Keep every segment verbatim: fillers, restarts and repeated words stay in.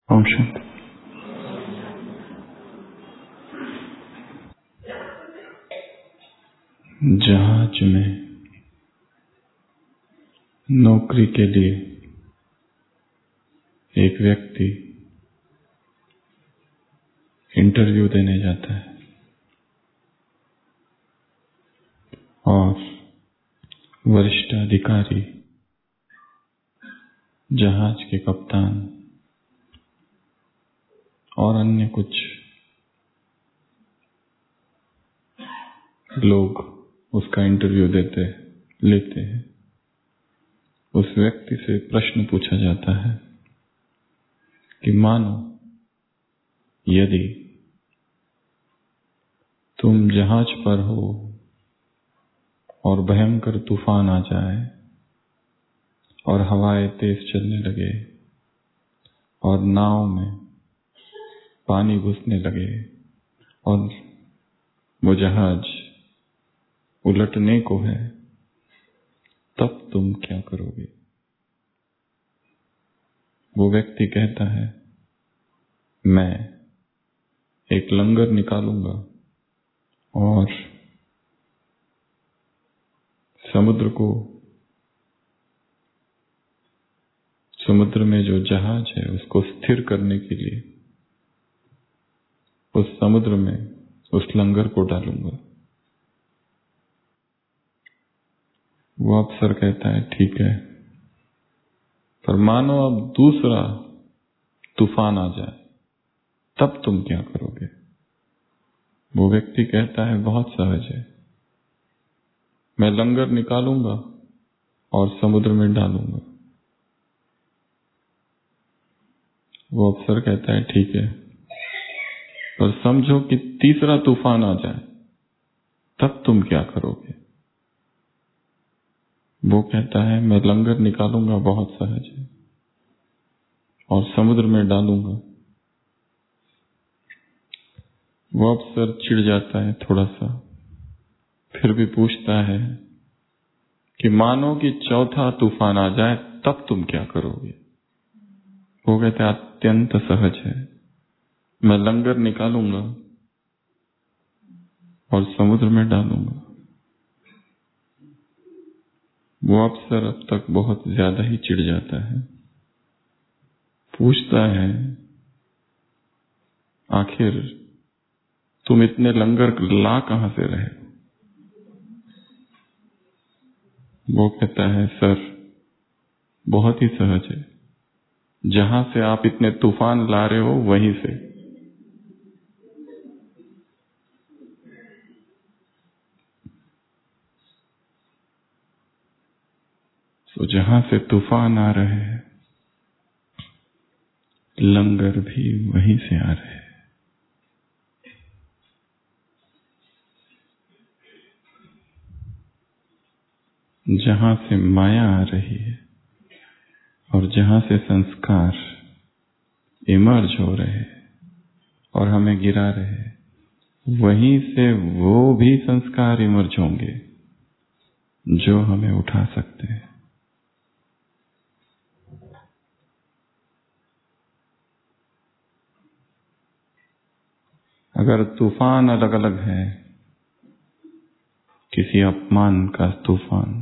ओम शांति। जहाज में नौकरी के लिए एक व्यक्ति इंटरव्यू देने जाता है और वरिष्ठ अधिकारी, जहाज के कप्तान और अन्य कुछ लोग उसका इंटरव्यू देते लेते हैं। उस व्यक्ति से प्रश्न पूछा जाता है कि मानो यदि तुम जहाज पर हो और भयंकर तूफान आ जाए और हवाएं तेज चलने लगे और नाव में पानी घुसने लगे और वो जहाज उलटने को है, तब तुम क्या करोगे? वो व्यक्ति कहता है, मैं एक लंगर निकालूंगा और समुद्र को समुद्र में जो जहाज है उसको स्थिर करने के लिए उस समुद्र में उस लंगर को डालूंगा। वो अफसर कहता है, ठीक है, पर मानो अब दूसरा तूफान आ जाए, तब तुम क्या करोगे? वो व्यक्ति कहता है, बहुत सहज है, मैं लंगर निकालूंगा और समुद्र में डालूंगा। वो अफसर कहता है, ठीक है, पर समझो कि तीसरा तूफान आ जाए, तब तुम क्या करोगे? वो कहता है, मैं लंगर निकालूंगा, बहुत सहज है, और समुद्र में डालूंगा। वो अफसर चिढ़ जाता है थोड़ा सा, फिर भी पूछता है कि मानो कि चौथा तूफान आ जाए, तब तुम क्या करोगे? वो कहता है, अत्यंत सहज है, मैं लंगर निकालूंगा और समुद्र में डालूंगा। वो अफसर अब तक बहुत ज्यादा ही चिढ़ जाता है, पूछता है, आखिर तुम इतने लंगर ला कहां से रहे? वो कहता है, सर, बहुत ही सहज है, जहां से आप इतने तूफान ला रहे हो वहीं से। तो जहां से तूफान आ रहे हैं, लंगर भी वहीं से आ रहे हैं। जहां से माया आ रही है और जहां से संस्कार इमर्ज हो रहे हैं और हमें गिरा रहे हैं, वहीं से वो भी संस्कार इमर्ज होंगे जो हमें उठा सकते हैं। अगर तूफान अलग अलग है, किसी अपमान का तूफान,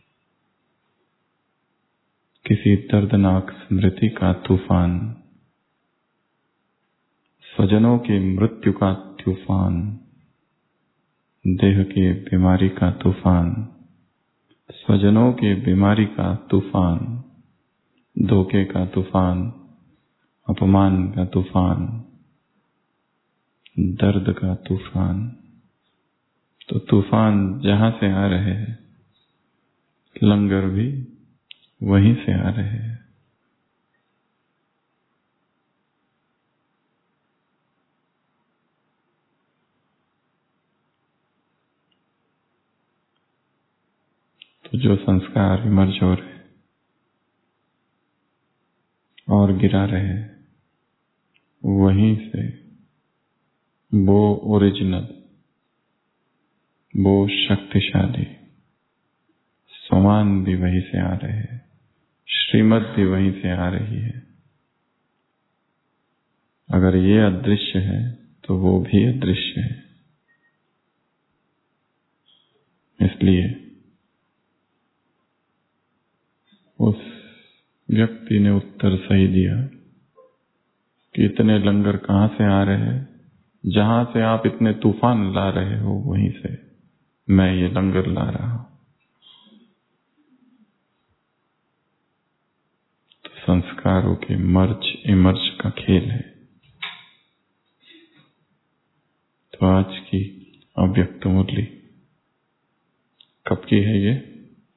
किसी दर्दनाक स्मृति का तूफान, स्वजनों की मृत्यु का तूफान, देह की बीमारी का तूफान, स्वजनों की बीमारी का तूफान, धोखे का तूफान, अपमान का तूफान, दर्द का तूफान, तो तूफान जहां से आ रहे हैं, लंगर भी वहीं से आ रहे हैं। तो जो संस्कार इमर्ज हो रहे और गिरा रहे, वहीं से वो ओरिजिनल, वो शक्तिशाली समान भी वहीं से आ रहे हैं, श्रीमत भी वहीं से आ रही है। अगर ये अदृश्य है तो वो भी अदृश्य है। इसलिए उस व्यक्ति ने उत्तर सही दिया कि इतने लंगर कहाँ से आ रहे हैं? जहां से आप इतने तूफान ला रहे हो वहीं से मैं ये लंगर ला रहा हूं। तो संस्कारों के मर्ज इमर्ज का खेल है। तो आज की अव्यक्त मुरली कब की है? ये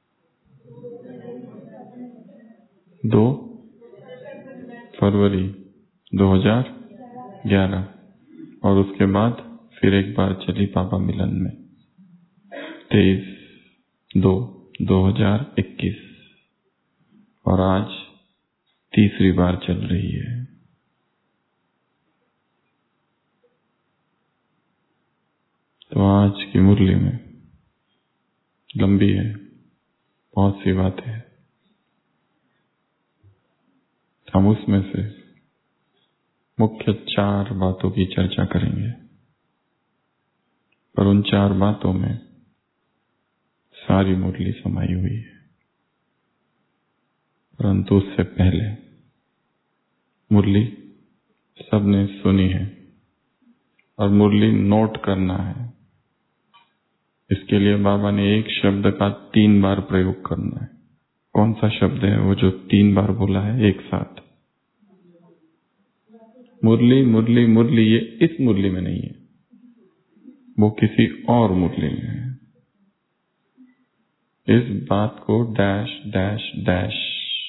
दो फरवरी दो हजार ग्यारह और उसके बाद फिर एक बार चली पापा मिलन में तेईस दो दो हजार इक्कीस और आज तीसरी बार चल रही है। तो आज की मुरली में लंबी है, बहुत सी बातें हैं। हम उसमें से मुख्य चार बातों की चर्चा करेंगे, पर उन चार बातों में सारी मुरली समाई हुई है। परंतु उससे पहले मुरली सबने सुनी है और मुरली नोट करना है। इसके लिए बाबा ने एक शब्द का तीन बार प्रयोग करना है। कौन सा शब्द है वो जो तीन बार बोला है एक साथ? मुरली मुरली मुरली। ये इस मुरली में नहीं है, वो किसी और मुरली में है। इस बात को डैश डैश डैश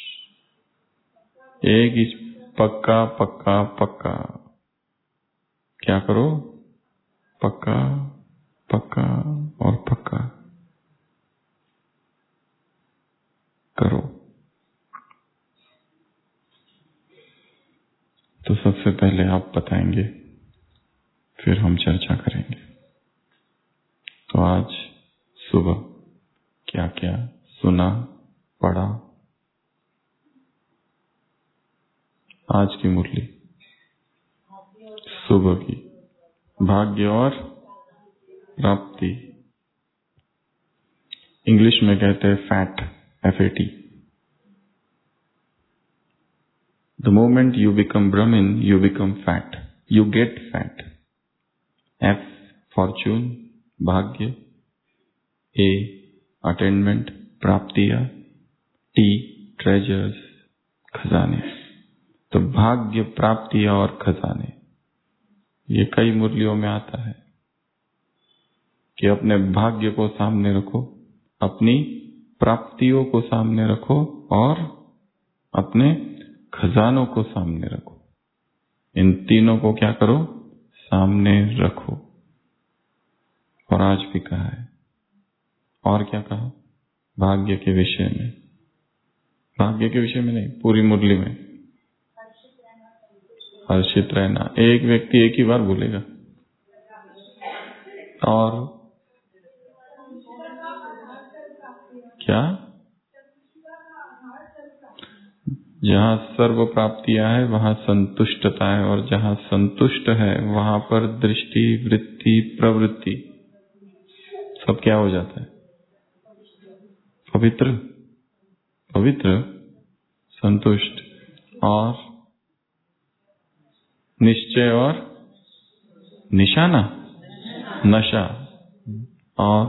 एक इस पक्का पक्का पक्का क्या करो? पक्का पक्का और पक्का करो। तो सबसे पहले आप बताएंगे, फिर हम चर्चा करेंगे। तो आज सुबह क्या क्या सुना पढ़ा? आज की मुरली सुबह की भाग्य और प्राप्ति, इंग्लिश में कहते हैं fat, F A T. The moment you become Brahmin you become fat, you get fat. F fortune, भाग्य। ए अटेनमेंट, प्राप्तियां। टी ट्रेजर्स, खजाने। तो भाग्य, प्राप्तियां और खजाने, ये कई मुरलियों में आता है कि अपने भाग्य को सामने रखो, अपनी प्राप्तियों को सामने रखो और अपने खजानों को सामने रखो। इन तीनों को क्या करो? सामने रखो। और आज भी कहा है। और क्या कहा? भाग्य के विषय में, भाग्य के विषय में नहीं, पूरी मुरली में हर्षित रहना। एक व्यक्ति एक ही बार बोलेगा। और क्या? जहाँ सर्व प्राप्तियां है वहाँ संतुष्टता है, और जहाँ संतुष्ट है वहाँ पर दृष्टि, वृत्ति, प्रवृत्ति सब क्या हो जाता है? पवित्र, पवित्र, संतुष्ट और निश्चय और निशाना, नशा। और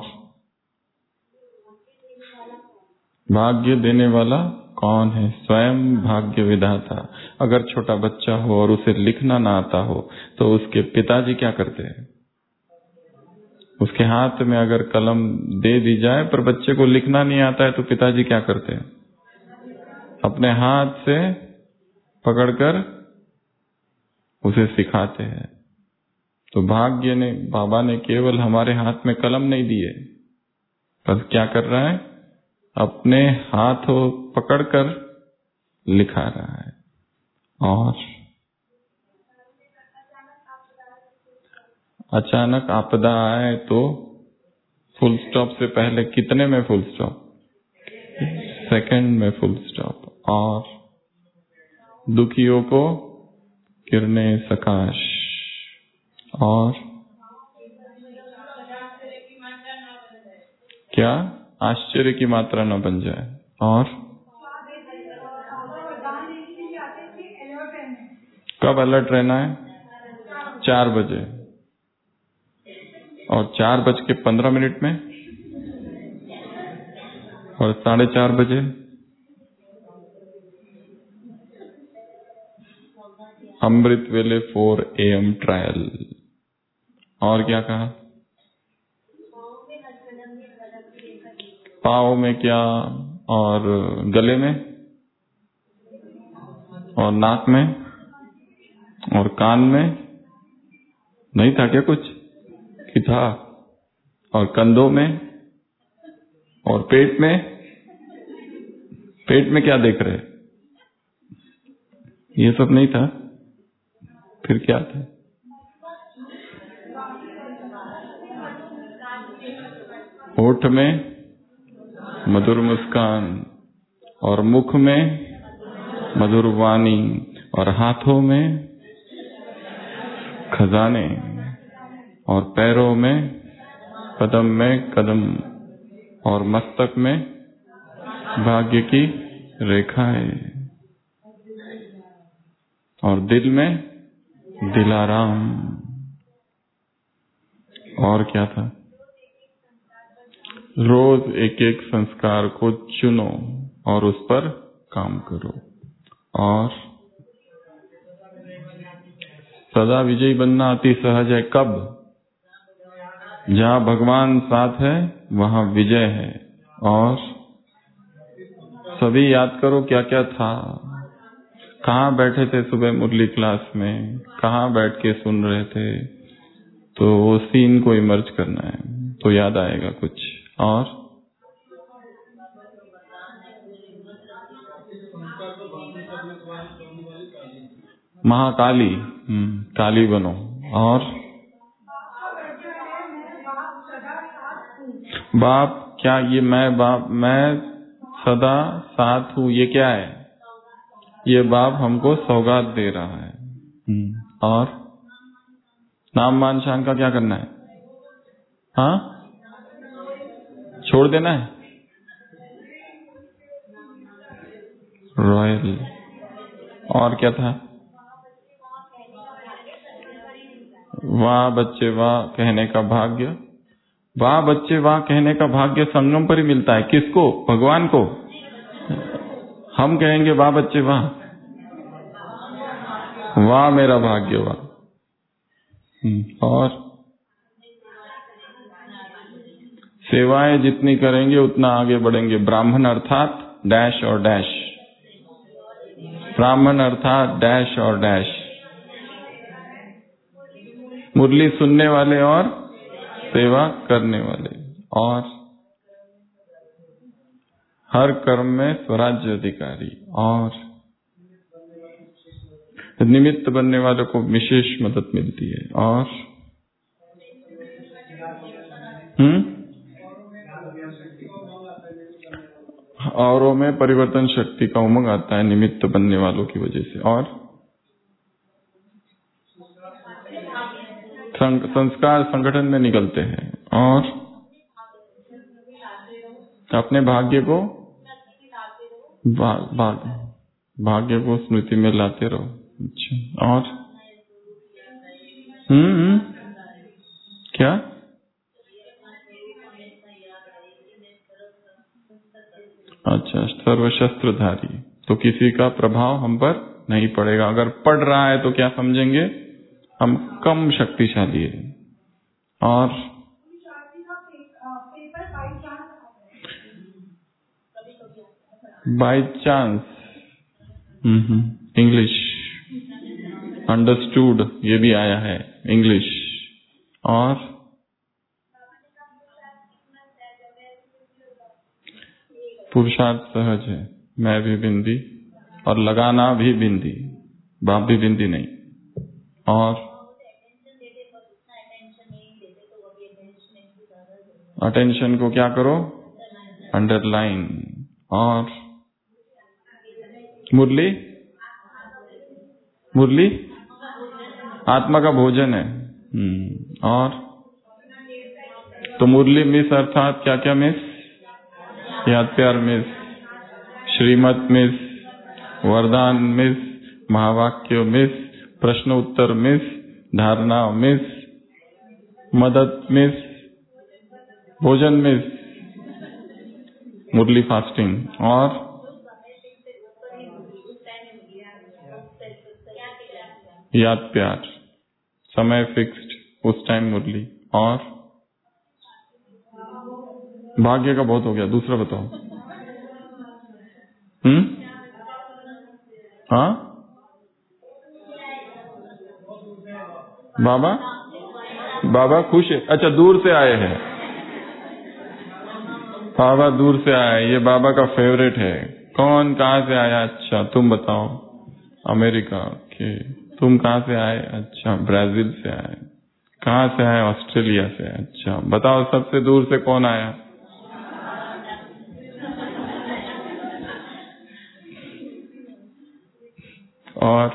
भाग्य देने वाला कौन है? स्वयं भाग्य विधाता। अगर छोटा बच्चा हो और उसे लिखना ना आता हो तो उसके पिताजी क्या करते हैं? उसके हाथ में अगर कलम दे दी जाए पर बच्चे को लिखना नहीं आता है तो पिताजी क्या करते हैं? अपने हाथ से पकड़कर उसे सिखाते हैं। तो भाग्य ने, बाबा ने केवल हमारे हाथ में कलम नहीं दी है, बस क्या कर रहा है? अपने हाथों पकड़कर लिखा रहा है। और अचानक आपदा आए तो फुल स्टॉप से पहले कितने में फुल स्टॉप? सेकंड में फुल स्टॉप। और दुखियों को किरणें सकाश। और क्या आश्चर्य की मात्रा न बन जाए। और कब अलर्ट रहना है? चार बजे। और चार बज के पंद्रह मिनट में और साढ़े चार बजे अमृत वेले फोर ए एम ट्रायल। और क्या कहा? पाँव में क्या और गले में और नाक में और कान में नहीं था क्या कुछ कि था? और कंधों में और पेट में? पेट में क्या देख रहे? ये सब नहीं था। फिर क्या था? होठ में मधुर मुस्कान और मुख में मधुर वाणी और हाथों में खजाने और पैरों में कदम में कदम और मस्तक में भाग्य की रेखाएं और दिल में दिलाराम। और क्या था? रोज एक एक संस्कार को चुनो और उस पर काम करो। और सदा विजयी बनना अति सहज है। कब? जहाँ भगवान साथ है वहाँ विजय है। और सभी याद करो क्या क्या था। कहाँ बैठे थे सुबह मुरली क्लास में, कहाँ बैठ के सुन रहे थे, तो वो सीन को इमर्ज करना है तो याद आएगा कुछ। और महाकाली, हम्म काली बनो। और बाप क्या? ये मैं बाप, मैं सदा साथ हूँ, ये क्या है? ये बाप हमको सौगात दे रहा है। और नाम मान शान का क्या करना है? हाँ, छोड़ देना है। रॉयल। और क्या था? वाह बच्चे वाह कहने का भाग्य। वाह बच्चे वाह कहने का भाग्य संगम पर ही मिलता है। किसको? भगवान को। हम कहेंगे वाह बच्चे वाह, वाह मेरा भाग्य वाह। और सेवाएं जितनी करेंगे उतना आगे बढ़ेंगे। ब्राह्मण अर्थात डैश और डैश, ब्राह्मण अर्थात डैश और डैश। मुरली सुनने वाले और सेवा करने वाले। और हर कर्म में स्वराज्य अधिकारी। और निमित्त बनने वालों को विशेष मदद मिलती है। और हम्म औरों में परिवर्तन शक्ति का उमंग आता है निमित्त बनने वालों की वजह से। और संस्कार संगठन में निकलते हैं। और अपने भाग्य को भा, भा, भाग्य को स्मृति में लाते रहो। अच्छा। और हम्म क्या? अच्छा, सर्वशस्त्रधारी, तो किसी का प्रभाव हम पर नहीं पड़ेगा। अगर पड़ रहा है तो क्या समझेंगे? हम कम शक्तिशाली है। और बाय चांस, इंग्लिश अंडरस्टूड, ये भी आया है इंग्लिश। और पुरुषार्थ सहज है, मैं भी बिंदी और लगाना भी बिंदी, बाप भी बिंदी नहीं। और अटेंशन को क्या करो? अंडरलाइन। और मुरली मुरली आत्मा का भोजन है। हम्म और तो मुरली मिस अर्थात क्या क्या मिस? याद प्यार मिस, श्रीमत मिस, वरदान मिस, महावाक्य मिस, प्रश्न उत्तर मिस, धारणा मिस, मदद मिस, भोजन मिस, मुरली फास्टिंग और याद प्यार समय फिक्स्ड उस टाइम मुरली और भाग्य का बहुत हो गया। दूसरा बताओ। हम्म हाँ बाबा बाबा खुश है। अच्छा दूर से आए हैं बाबा, दूर से आए, ये बाबा का फेवरेट है। कौन कहाँ से आया? अच्छा तुम बताओ। अमेरिका के। तुम कहाँ से आए? अच्छा ब्राजील से आए। कहाँ से आए? ऑस्ट्रेलिया से। अच्छा बताओ सबसे दूर से कौन आया? और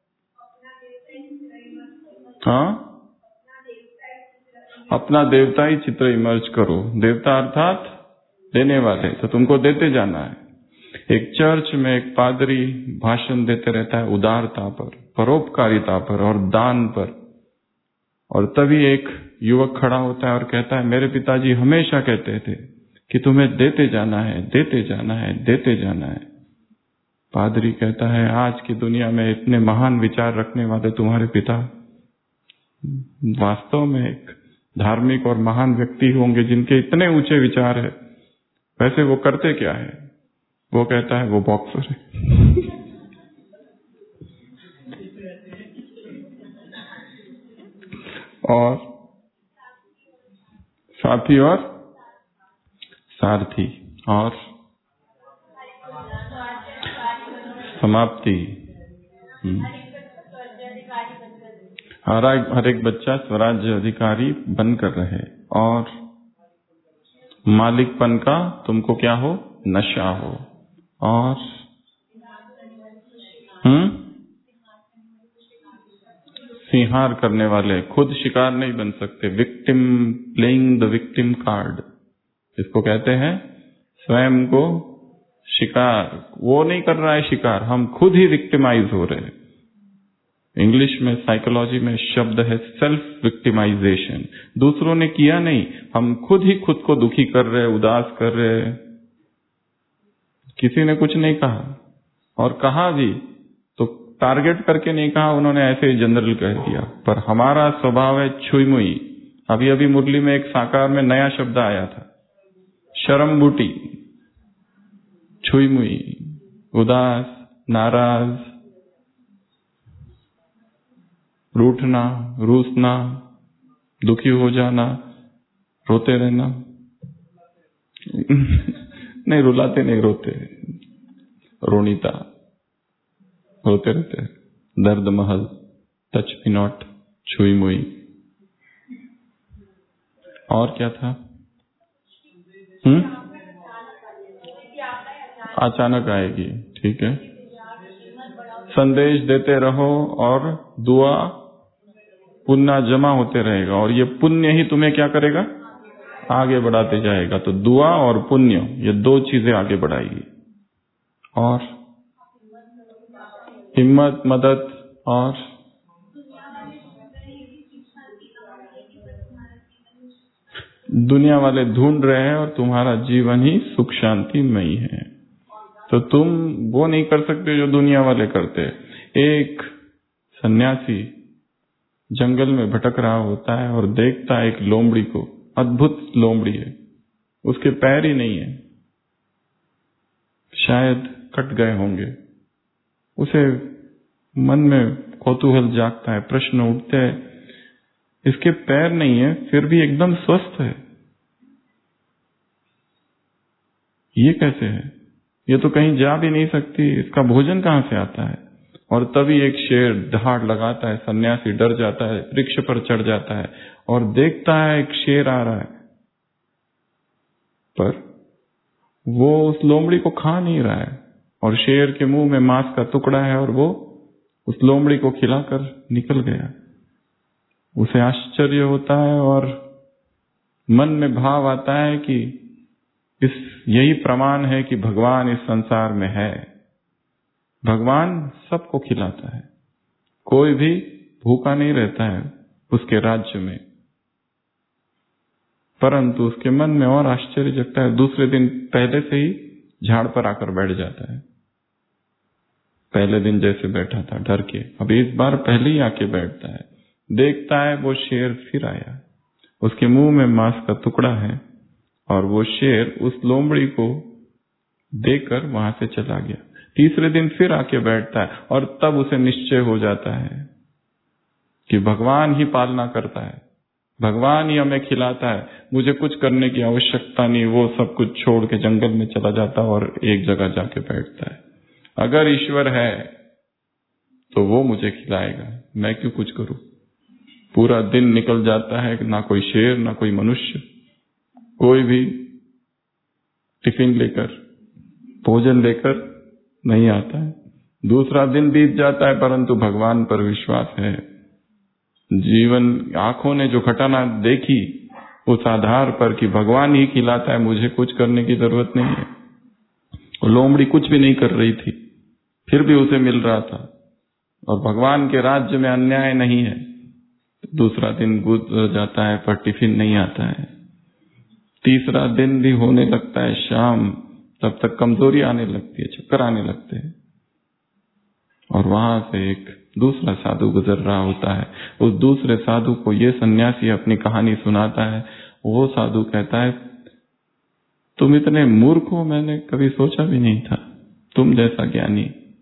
हाँ अपना देवता ही चित्र इमर्ज करो। देवता अर्थात देने वाले, तो तुमको देते जाना है। एक चर्च में एक पादरी भाषण देते रहता है उदारता पर, परोपकारिता पर और दान पर, और तभी एक युवक खड़ा होता है और कहता है मेरे पिताजी हमेशा कहते थे कि तुम्हें देते जाना है, देते जाना है, देते जाना है। पादरी कहता है आज की दुनिया में इतने महान विचार रखने वाले तुम्हारे पिता वास्तव में एक धार्मिक और महान व्यक्ति होंगे जिनके इतने ऊंचे विचार है, वैसे वो करते क्या है? वो कहता है वो बॉक्सर है। और साथी और सारथी और समाप्ति। हर एक हर एक बच्चा स्वराज्य अधिकारी बनकर रहे और मालिकपन का तुमको क्या हो? नशा हो। और हम्म सिंहार करने वाले, खुद शिकार नहीं बन सकते। Victim, playing the victim card, इसको कहते हैं स्वयं को शिकार। वो नहीं कर रहा है शिकार, हम खुद ही विक्टिमाइज हो रहे हैं। इंग्लिश में साइकोलॉजी में शब्द है सेल्फ विक्टिमाइजेशन। दूसरों ने किया नहीं, हम खुद ही खुद को दुखी कर रहे, उदास कर रहे। किसी ने कुछ नहीं कहा, और कहा भी तो टारगेट करके नहीं कहा, उन्होंने ऐसे ही जनरल कह दिया। पर हमारा स्वभाव है छुईमुई। अभी अभी मुरली में एक साकार में नया शब्द आया था, शर्म बूटी, छुईमुई, उदास, नाराज, रूठना, रूसना, दुखी हो जाना, रोते रहना। नहीं रुलाते नहीं, रोते, रोनीता, रोते रहते, दर्द महल, टच मी नॉट, छुई मुई। और क्या था? हम्म अचानक आएगी, ठीक है। संदेश देते रहो और दुआ पुण्य जमा होते रहेगा, और ये पुण्य ही तुम्हें क्या करेगा? आगे बढ़ाते जाएगा। तो दुआ और पुण्य, ये दो चीजें आगे बढ़ाएगी। और हिम्मत, मदद, और दुनिया वाले ढूंढ रहे हैं और तुम्हारा जीवन ही सुख शांति में ही है। तो तुम वो नहीं कर सकते जो दुनिया वाले करते। एक सन्यासी जंगल में भटक रहा होता है और देखता है एक लोमड़ी को, अद्भुत लोमड़ी है, उसके पैर ही नहीं है, शायद कट गए होंगे। उसे मन में कौतूहल जागता है, प्रश्न उठते हैं, इसके पैर नहीं है फिर भी एकदम स्वस्थ है, ये कैसे है? ये तो कहीं जा भी नहीं सकती, इसका भोजन कहां से आता है? और तभी एक शेर दहाड़ लगाता है, सन्यासी डर जाता है, वृक्ष पर चढ़ जाता है और देखता है एक शेर आ रहा है, पर वो उस लोमड़ी को खा नहीं रहा है, और शेर के मुंह में मांस का टुकड़ा है और वो उस लोमड़ी को खिलाकर निकल गया। उसे आश्चर्य होता है और मन में भाव आता है कि इस यही प्रमाण है कि भगवान इस संसार में है। भगवान सबको खिलाता है, कोई भी भूखा नहीं रहता है उसके राज्य में। परंतु उसके मन में और आश्चर्य जगता है, दूसरे दिन पहले से ही झाड़ पर आकर बैठ जाता है। पहले दिन जैसे बैठा था डर के, अब इस बार पहले ही आके बैठता है। देखता है वो शेर फिर आया, उसके मुंह में मांस का टुकड़ा है और वो शेर उस लोमड़ी को देकर वहां से चला गया। तीसरे दिन फिर आके बैठता है और तब उसे निश्चय हो जाता है कि भगवान ही पालना करता है, भगवान ही हमें खिलाता है, मुझे कुछ करने की आवश्यकता नहीं। वो सब कुछ छोड़ के जंगल में चला जाता है और एक जगह जाके बैठता है। अगर ईश्वर है तो वो मुझे खिलाएगा, मैं क्यों कुछ करूं। पूरा दिन निकल जाता है, ना कोई शेर ना कोई मनुष्य, कोई भी टिफिन लेकर भोजन लेकर नहीं आता है। दूसरा दिन बीत जाता है परंतु भगवान पर विश्वास है। जीवन आंखों ने जो घटना देखी उस आधार पर कि भगवान ही खिलाता है, मुझे कुछ करने की जरूरत नहीं है। लोमड़ी कुछ भी नहीं कर रही थी, फिर भी उसे मिल रहा था और भगवान के राज्य में अन्याय नहीं है। दूसरा दिन गुजर जाता है पर टिफिन नहीं आता है। तीसरा दिन भी होने लगता है शाम, तब तक कमजोरी आने लगती है, चक्कर आने लगते हैं और वहां से एक दूसरा साधु गुजर रहा होता है। उस दूसरे साधु को ये सन्यासी अपनी कहानी सुनाता है। वो साधु कहता है, तुम इतने मूर्ख हो, मैंने कभी सोचा भी नहीं था तुम जैसा ज्ञानी।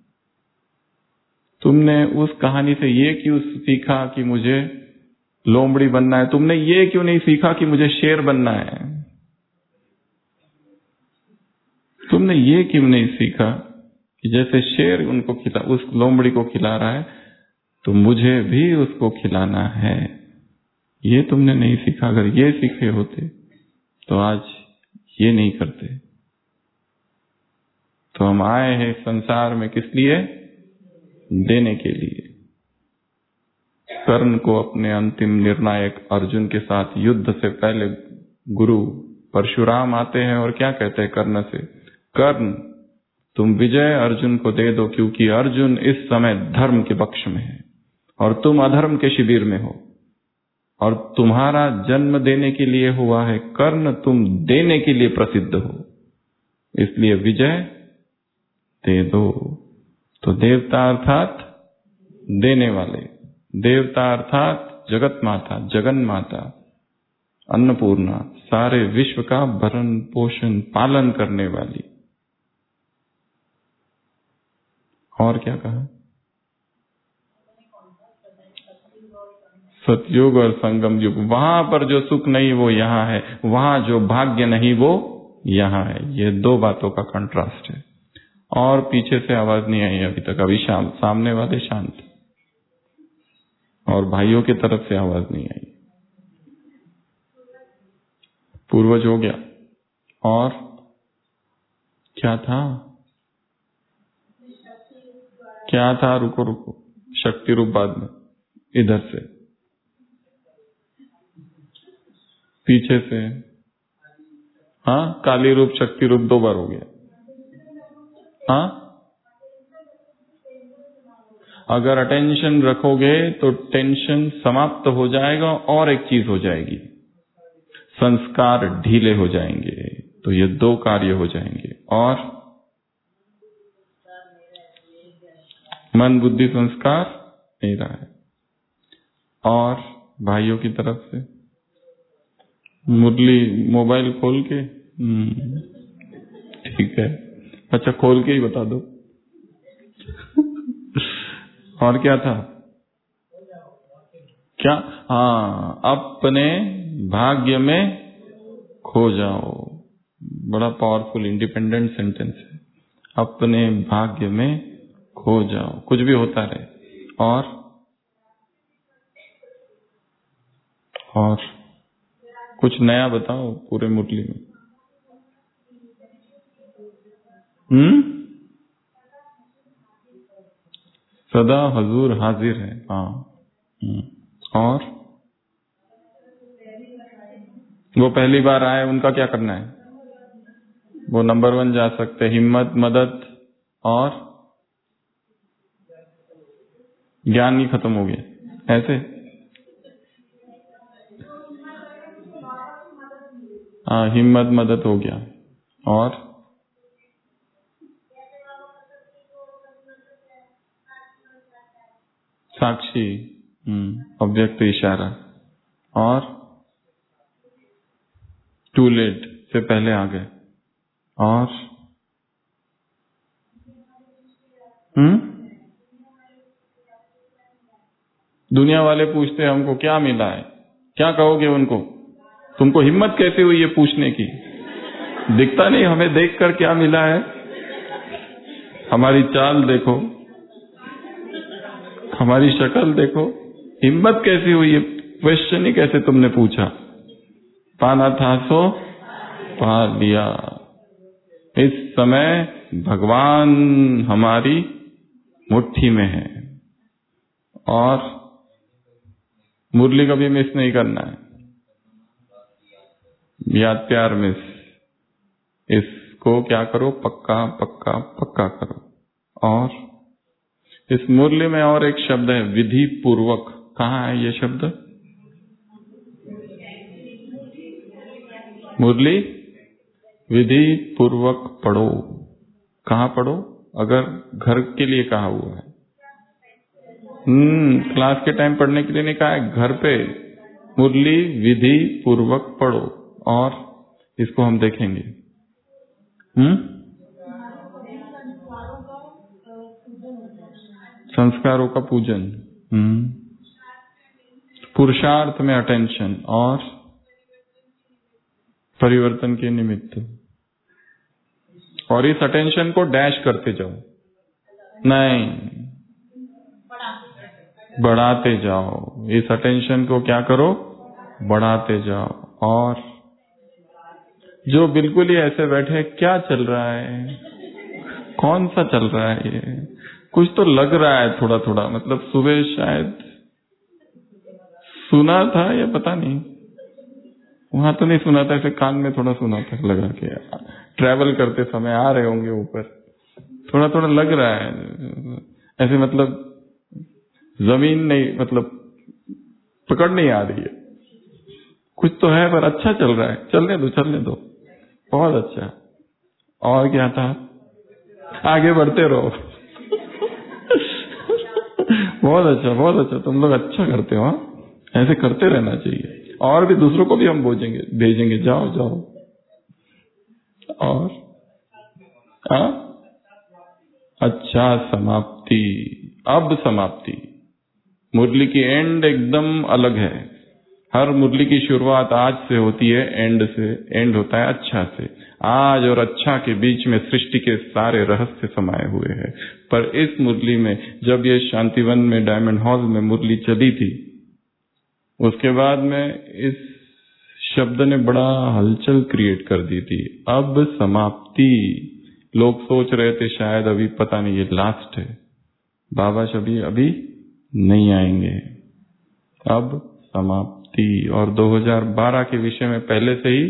तुमने उस कहानी से ये क्यों सीखा कि मुझे लोमड़ी बनना है, तुमने ये क्यों नहीं सीखा कि मुझे शेर बनना है, तुमने ये क्यों नहीं सीखा कि जैसे शेर उनको खिला, उस लोमड़ी को खिला रहा है तो मुझे भी उसको खिलाना है। ये तुमने नहीं सीखा। अगर ये सीखे होते तो आज ये नहीं करते। तो हम आए हैं संसार में किस लिए? देने के लिए। कर्ण को अपने अंतिम निर्णायक अर्जुन के साथ युद्ध से पहले गुरु परशुराम आते हैं और क्या कहते हैं कर्ण से, कर्ण तुम विजय अर्जुन को दे दो, क्योंकि अर्जुन इस समय धर्म के पक्ष में है और तुम अधर्म के शिविर में हो और तुम्हारा जन्म देने के लिए हुआ है। कर्ण तुम देने के लिए प्रसिद्ध हो, इसलिए विजय दे दो। तो देवता अर्थात देने वाले, देवता अर्थात जगत माता, जगन माता, अन्नपूर्णा, सारे विश्व का भरण पोषण पालन करने वाली। और क्या कहा? सतयुग और संगम युग। वहां पर जो सुख नहीं वो यहाँ है, वहां जो भाग्य नहीं वो यहाँ है। ये दो बातों का कंट्रास्ट है। और पीछे से आवाज नहीं आई अभी तक, अभी शाम सामने वाले शांत और भाइयों की तरफ से आवाज नहीं आई। पूर्वज हो गया। और क्या था क्या था रुको रुको शक्ति रूप बाद में, इधर से पीछे से। हाँ, काली रूप शक्ति रूप दो बार हो गया। हाँ, अगर अटेंशन रखोगे तो टेंशन समाप्त हो जाएगा और एक चीज हो जाएगी, संस्कार ढीले हो जाएंगे। तो ये दो कार्य हो जाएंगे। और मन बुद्धि संस्कार नहीं रहा है। और भाइयों की तरफ से मुरली मोबाइल खोल के, ठीक है, अच्छा खोल के ही बता दो। और क्या था? क्या? हाँ, अपने भाग्य में खो जाओ। बड़ा पावरफुल इंडिपेंडेंट सेंटेंस है। अपने भाग्य में खो जाओ, कुछ भी होता रहे। और और कुछ नया बताओ पूरे मुरली में। हम्म सदा हजूर हाजिर है। हाँ। और वो पहली बार आए, उनका क्या करना है? वो नंबर वन जा सकते, हिम्मत, मदद और ज्ञान ही खत्म हो गया। ऐसे हाँ, हिम्मत मदद हो गया और साक्षी, हम्म अव्यक्त इशारा और टू लेट से पहले आ गए और हम्म दुनिया वाले पूछते हैं हमको क्या मिला है, क्या कहोगे उनको? तुमको हिम्मत कैसे हुई ये पूछने की? दिखता नहीं हमें देखकर क्या मिला है? हमारी चाल देखो, हमारी शक्ल देखो, हिम्मत कैसी हुई है? क्वेश्चन ही कैसे तुमने पूछा? पाना था सो पा लिया। इस समय भगवान हमारी मुट्ठी में है और मुरली कभी मिस नहीं करना है, याद प्यार मिस, इसको क्या करो? पक्का पक्का पक्का करो। और इस मुरली में और एक शब्द है विधि पूर्वक। कहाँ है ये शब्द? मुरली विधि पूर्वक पढ़ो। कहाँ पढ़ो? अगर घर के लिए कहा हुआ है, हम्म क्लास के टाइम पढ़ने के लिए नहीं कहा है, घर पे मुरली विधि पूर्वक पढ़ो। और इसको हम देखेंगे। हम्म संस्कारों का पूजन, हम्म पुरुषार्थ में अटेंशन और परिवर्तन के निमित्त। और इस अटेंशन को डैश करते जाओ, नहीं बढ़ाते जाओ। इस अटेंशन को क्या करो? बढ़ाते जाओ। और जो बिल्कुल ही ऐसे बैठे, क्या चल रहा है, कौन सा चल रहा है ये? कुछ तो लग रहा है थोड़ा थोड़ा, मतलब सुबह शायद सुना था या पता नहीं, वहां तो नहीं सुना था, ऐसे कान में थोड़ा सुना था लगा के, ट्रैवल करते समय आ रहे होंगे ऊपर, थोड़ा थोड़ा लग रहा है ऐसे, मतलब जमीन नहीं, मतलब पकड़ नहीं आ रही है, कुछ तो है पर अच्छा चल रहा है, चलने दो चलने दो, बहुत अच्छा। और क्या था? आगे बढ़ते रहो। बहुत अच्छा बहुत अच्छा, तुम लोग अच्छा करते हो, ऐसे करते रहना चाहिए। और भी दूसरों को भी हम भेजेंगे भेजेंगे जाओ जाओ। और आ? अच्छा, समाप्ति। अब समाप्ति, मुरली की एंड एकदम अलग है। हर मुरली की शुरुआत आज से होती है, एंड से, एंड होता है अच्छा से। आज और अच्छा के बीच में सृष्टि के सारे रहस्य समाये हुए हैं। पर इस मुरली में, जब ये शांतिवन में डायमंड हॉल में मुरली चली थी, उसके बाद में इस शब्द ने बड़ा हलचल क्रिएट कर दी थी। अब समाप्ति। लोग सोच रहे थे शायद अभी पता नहीं ये लास्ट है, बाबा अभी अभी नहीं आएंगे। अब समाप्ति। और दो हज़ार बारह के विषय में पहले से ही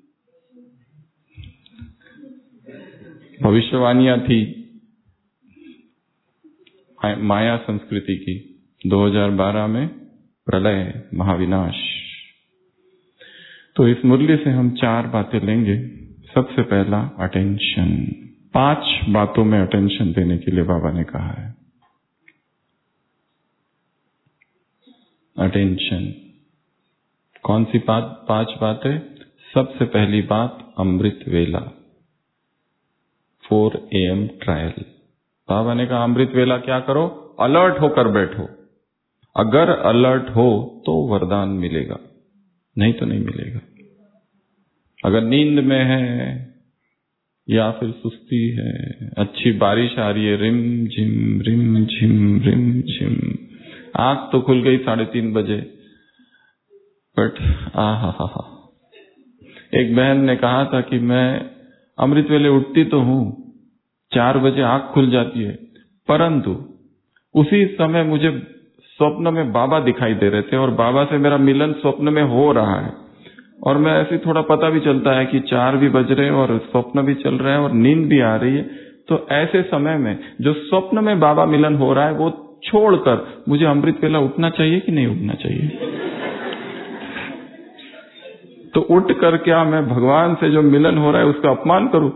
भविष्यवाणियां थी माया संस्कृति की। दो हज़ार बारह में प्रलय, महाविनाश। तो इस मुरली से हम चार बातें लेंगे। सबसे पहला अटेंशन। पांच बातों में अटेंशन देने के लिए बाबा ने कहा है। अटेंशन। कौन सी बात? पांच बातें। सबसे पहली बात, अमृत वेला, फोर ए एम ट्रायल। बाबा ने कहा अमृत वेला क्या करो? अलर्ट होकर बैठो। अगर अलर्ट हो तो वरदान मिलेगा, नहीं तो नहीं मिलेगा। अगर नींद में है या फिर सुस्ती है, अच्छी बारिश आ रही है, रिम झिम रिम झिम रिम झिम, आंख तो खुल गई साढ़े तीन बजे, बट आ हा हा हा। एक बहन ने कहा था कि मैं अमृत वेले उठती तो हूं, चार बजे आंख खुल जाती है, परंतु उसी समय मुझे स्वप्न में बाबा दिखाई दे रहे थे और बाबा से मेरा मिलन स्वप्न में हो रहा है, और मैं ऐसे थोड़ा पता भी चलता है कि चार भी बज रहे हैं और स्वप्न भी चल रहा है और नींद भी आ रही है, तो ऐसे समय में जो स्वप्न में बाबा मिलन हो रहा है वो छोड़कर मुझे अमृत वेला उठना चाहिए कि नहीं उठना चाहिए? तो उठ कर क्या मैं भगवान से जो मिलन हो रहा है उसका अपमान करूं?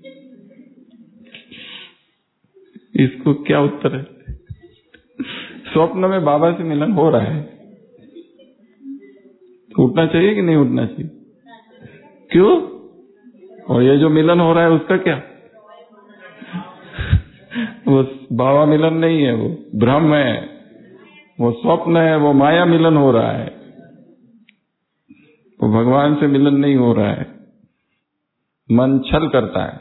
इसको क्या उत्तर है? स्वप्न में बाबा से मिलन हो रहा है तो उठना चाहिए कि नहीं उठना चाहिए? क्यों? और ये जो मिलन हो रहा है उसका क्या? वो बाबा मिलन नहीं है, वो भ्रम है, वो स्वप्न है, वो माया मिलन हो रहा है, वो भगवान से मिलन नहीं हो रहा है। मन छल करता है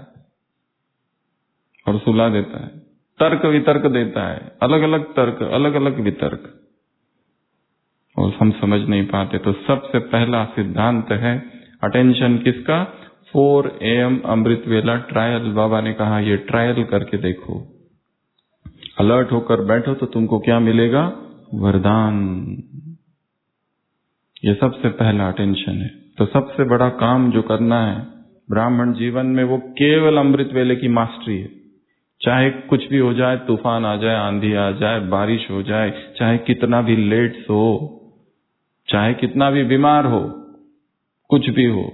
और सुला देता है, तर्क वितर्क देता है, अलग अलग तर्क, अलग अलग वितर्क, और हम समझ नहीं पाते। तो सबसे पहला सिद्धांत है अटेंशन किसका? फोर ए एम अमृत वेला ट्रायल। बाबा ने कहा ये ट्रायल करके देखो, अलर्ट होकर बैठो तो तुमको क्या मिलेगा? वरदान। ये सबसे पहला अटेंशन है। तो सबसे बड़ा काम जो करना है ब्राह्मण जीवन में वो केवल अमृत वेले की मास्टरी है। चाहे कुछ भी हो जाए, तूफान आ जाए, आंधी आ जाए, बारिश हो जाए, चाहे कितना भी लेट हो, चाहे कितना भी बीमार हो, कुछ भी हो,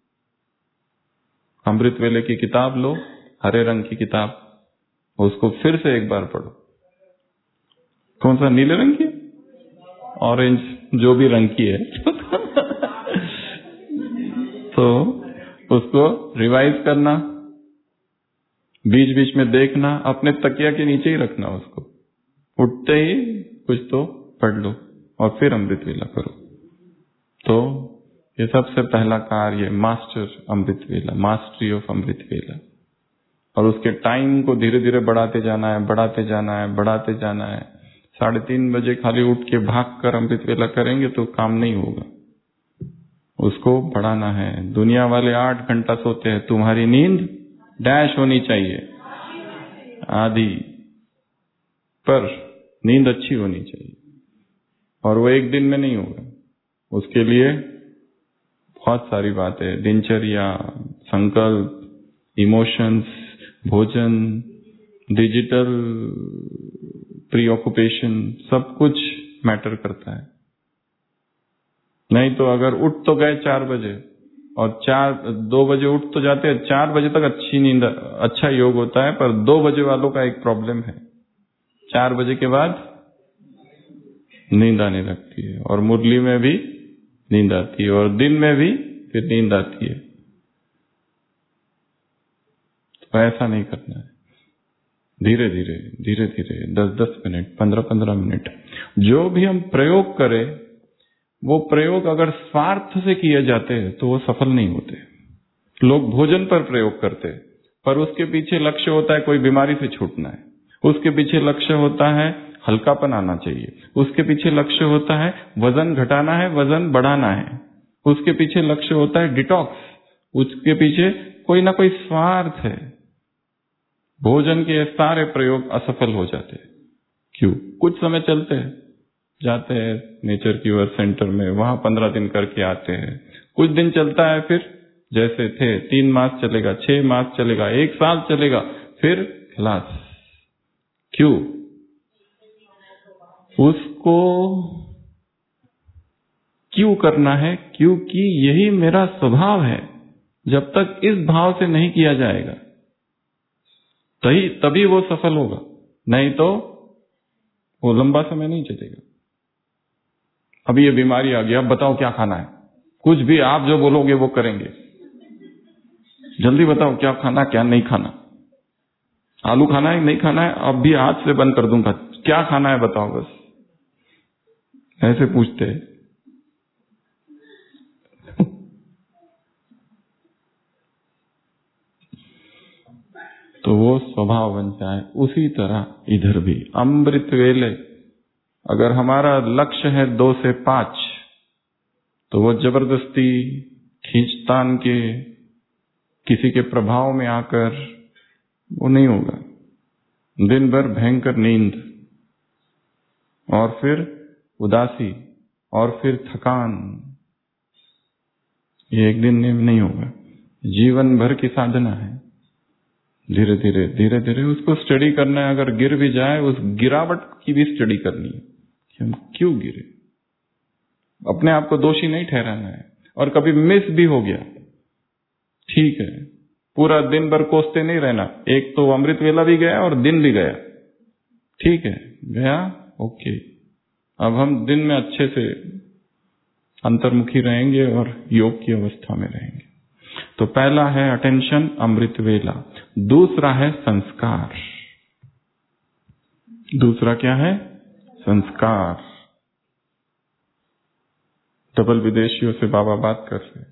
अमृत वेले की किताब लो, हरे रंग की किताब, उसको फिर से एक बार पढ़ो। कौन सा? नीले रंग की, ऑरेंज, जो भी रंग की है तो उसको रिवाइज करना, बीच बीच में देखना, अपने तकिया के नीचे ही रखना उसको, उठते ही कुछ तो पढ़ लो और फिर अमृत वेला करो। तो ये सबसे पहला कार्य, मास्टर अमृत वेला, मास्टरी ऑफ अमृत वेला। और उसके टाइम को धीरे धीरे बढ़ाते जाना है, बढ़ाते जाना है, बढ़ाते जाना है। साढ़े तीन बजे खाली उठ के भाग कर अमृत वेला करेंगे तो काम नहीं होगा, उसको बढ़ाना है। दुनिया वाले आठ घंटा सोते हैं, तुम्हारी नींद डैश होनी चाहिए, आधी, पर नींद अच्छी होनी चाहिए। और वो एक दिन में नहीं होगा, उसके लिए बहुत सारी बातें, दिनचर्या, संकल्प, इमोशंस, भोजन, डिजिटल प्रीऑक्युपेशन, सब कुछ मैटर करता है। नहीं तो अगर उठ तो गए चार बजे और चार दो बजे उठ तो जाते हैं, चार बजे तक अच्छी नींद, अच्छा योग होता है, पर दो बजे वालों का एक प्रॉब्लम है, चार बजे के बाद नींद आने लगती है, और मुरली में भी नींद आती है, और दिन में भी फिर नींद आती है। तो ऐसा नहीं करना है, धीरे धीरे धीरे धीरे, दस दस मिनट, पंद्रह पंद्रह मिनट, जो भी हम प्रयोग करें वो प्रयोग अगर स्वार्थ से किए जाते हैं तो वो सफल नहीं होते। लोग भोजन पर प्रयोग करते हैं, पर उसके पीछे लक्ष्य होता है कोई बीमारी से छूटना है, उसके पीछे लक्ष्य होता है हल्कापन आना चाहिए, उसके पीछे लक्ष्य होता है वजन घटाना है, वजन बढ़ाना है, उसके पीछे लक्ष्य होता है डिटॉक्स, उसके पीछे कोई ना कोई स्वार्थ है। भोजन के सारे प्रयोग असफल हो जाते हैं। क्यों? कुछ समय चलते हैं, जाते हैं नेचर क्यूर सेंटर में, वहां पंद्रह दिन करके आते हैं, कुछ दिन चलता है, फिर जैसे थे तीन मास चलेगा, छह मास चलेगा, एक साल चलेगा, फिर खलास। क्यों? उसको क्यों करना है? क्योंकि यही मेरा स्वभाव है। जब तक इस भाव से नहीं किया जाएगा तभी तभी वो सफल होगा, नहीं तो वो लंबा समय नहीं चलेगा। अभी ये बीमारी आ गई, अब बताओ क्या खाना है? कुछ भी आप जो बोलोगे वो करेंगे। जल्दी बताओ क्या खाना, क्या नहीं खाना, आलू खाना है नहीं खाना है? अब भी हाथ से बंद कर दूंगा, क्या खाना है बताओ, बस ऐसे पूछते हैं। तो वो स्वभाव बन जाए। उसी तरह इधर भी अमृत वेले, अगर हमारा लक्ष्य है दो से पांच, तो वो जबरदस्ती, खींचतान के, किसी के प्रभाव में आकर वो नहीं होगा। दिन भर भयंकर नींद, और फिर उदासी, और फिर थकान, ये एक दिन में नहीं होगा, जीवन भर की साधना है। धीरे धीरे धीरे धीरे उसको स्टडी करना है। अगर गिर भी जाए, उस गिरावट की भी स्टडी करनी है कि हम क्यों गिरे। अपने आप को दोषी नहीं ठहराना है। और कभी मिस भी हो गया, ठीक है, पूरा दिन भर कोसते नहीं रहना। एक तो अमृत वेला भी गया और दिन भी गया, ठीक है, गया, ओके। अब हम दिन में अच्छे से अंतर्मुखी रहेंगे और योग की अवस्था में रहेंगे। तो पहला है अटेंशन, अमृत वेला। दूसरा है संस्कार। दूसरा क्या है? संस्कार। डबल विदेशियों से बाबा बात कर रहे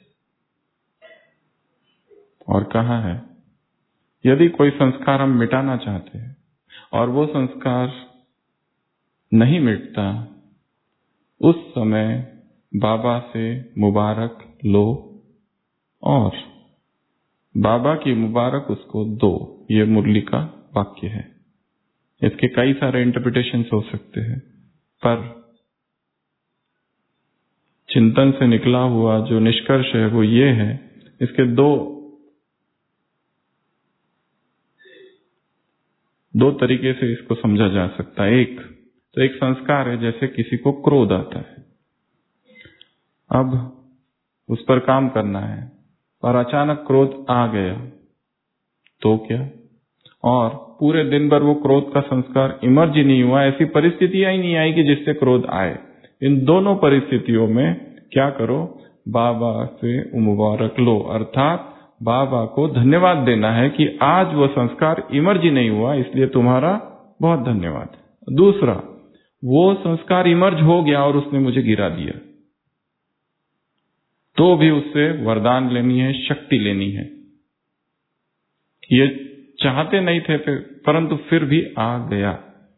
और कहा है, यदि कोई संस्कार हम मिटाना चाहते हैं और वो संस्कार नहीं मिटता, उस समय बाबा से मुबारक लो और बाबा की मुबारक उसको दो। ये मुरली का वाक्य है। इसके कई सारे इंटरप्रिटेशंस हो सकते हैं, पर चिंतन से निकला हुआ जो निष्कर्ष है वो ये है। इसके दो दो तरीके से इसको समझा जा सकता है। एक तो एक संस्कार है, जैसे किसी को क्रोध आता है, अब उस पर काम करना है और अचानक क्रोध आ गया तो क्या? और पूरे दिन भर वो क्रोध का संस्कार इमर्ज ही नहीं हुआ, ऐसी परिस्थितियां ही नहीं आई कि जिससे क्रोध आए। इन दोनों परिस्थितियों में क्या करो? बाबा से मुबारक लो, अर्थात बाबा को धन्यवाद देना है कि आज वो संस्कार इमर्ज ही नहीं हुआ, इसलिए तुम्हारा बहुत धन्यवाद। दूसरा, वो संस्कार इमर्ज हो गया और उसने मुझे गिरा दिया, तो भी उससे वरदान लेनी है, शक्ति लेनी है। ये चाहते नहीं थे परंतु फिर भी आ गया।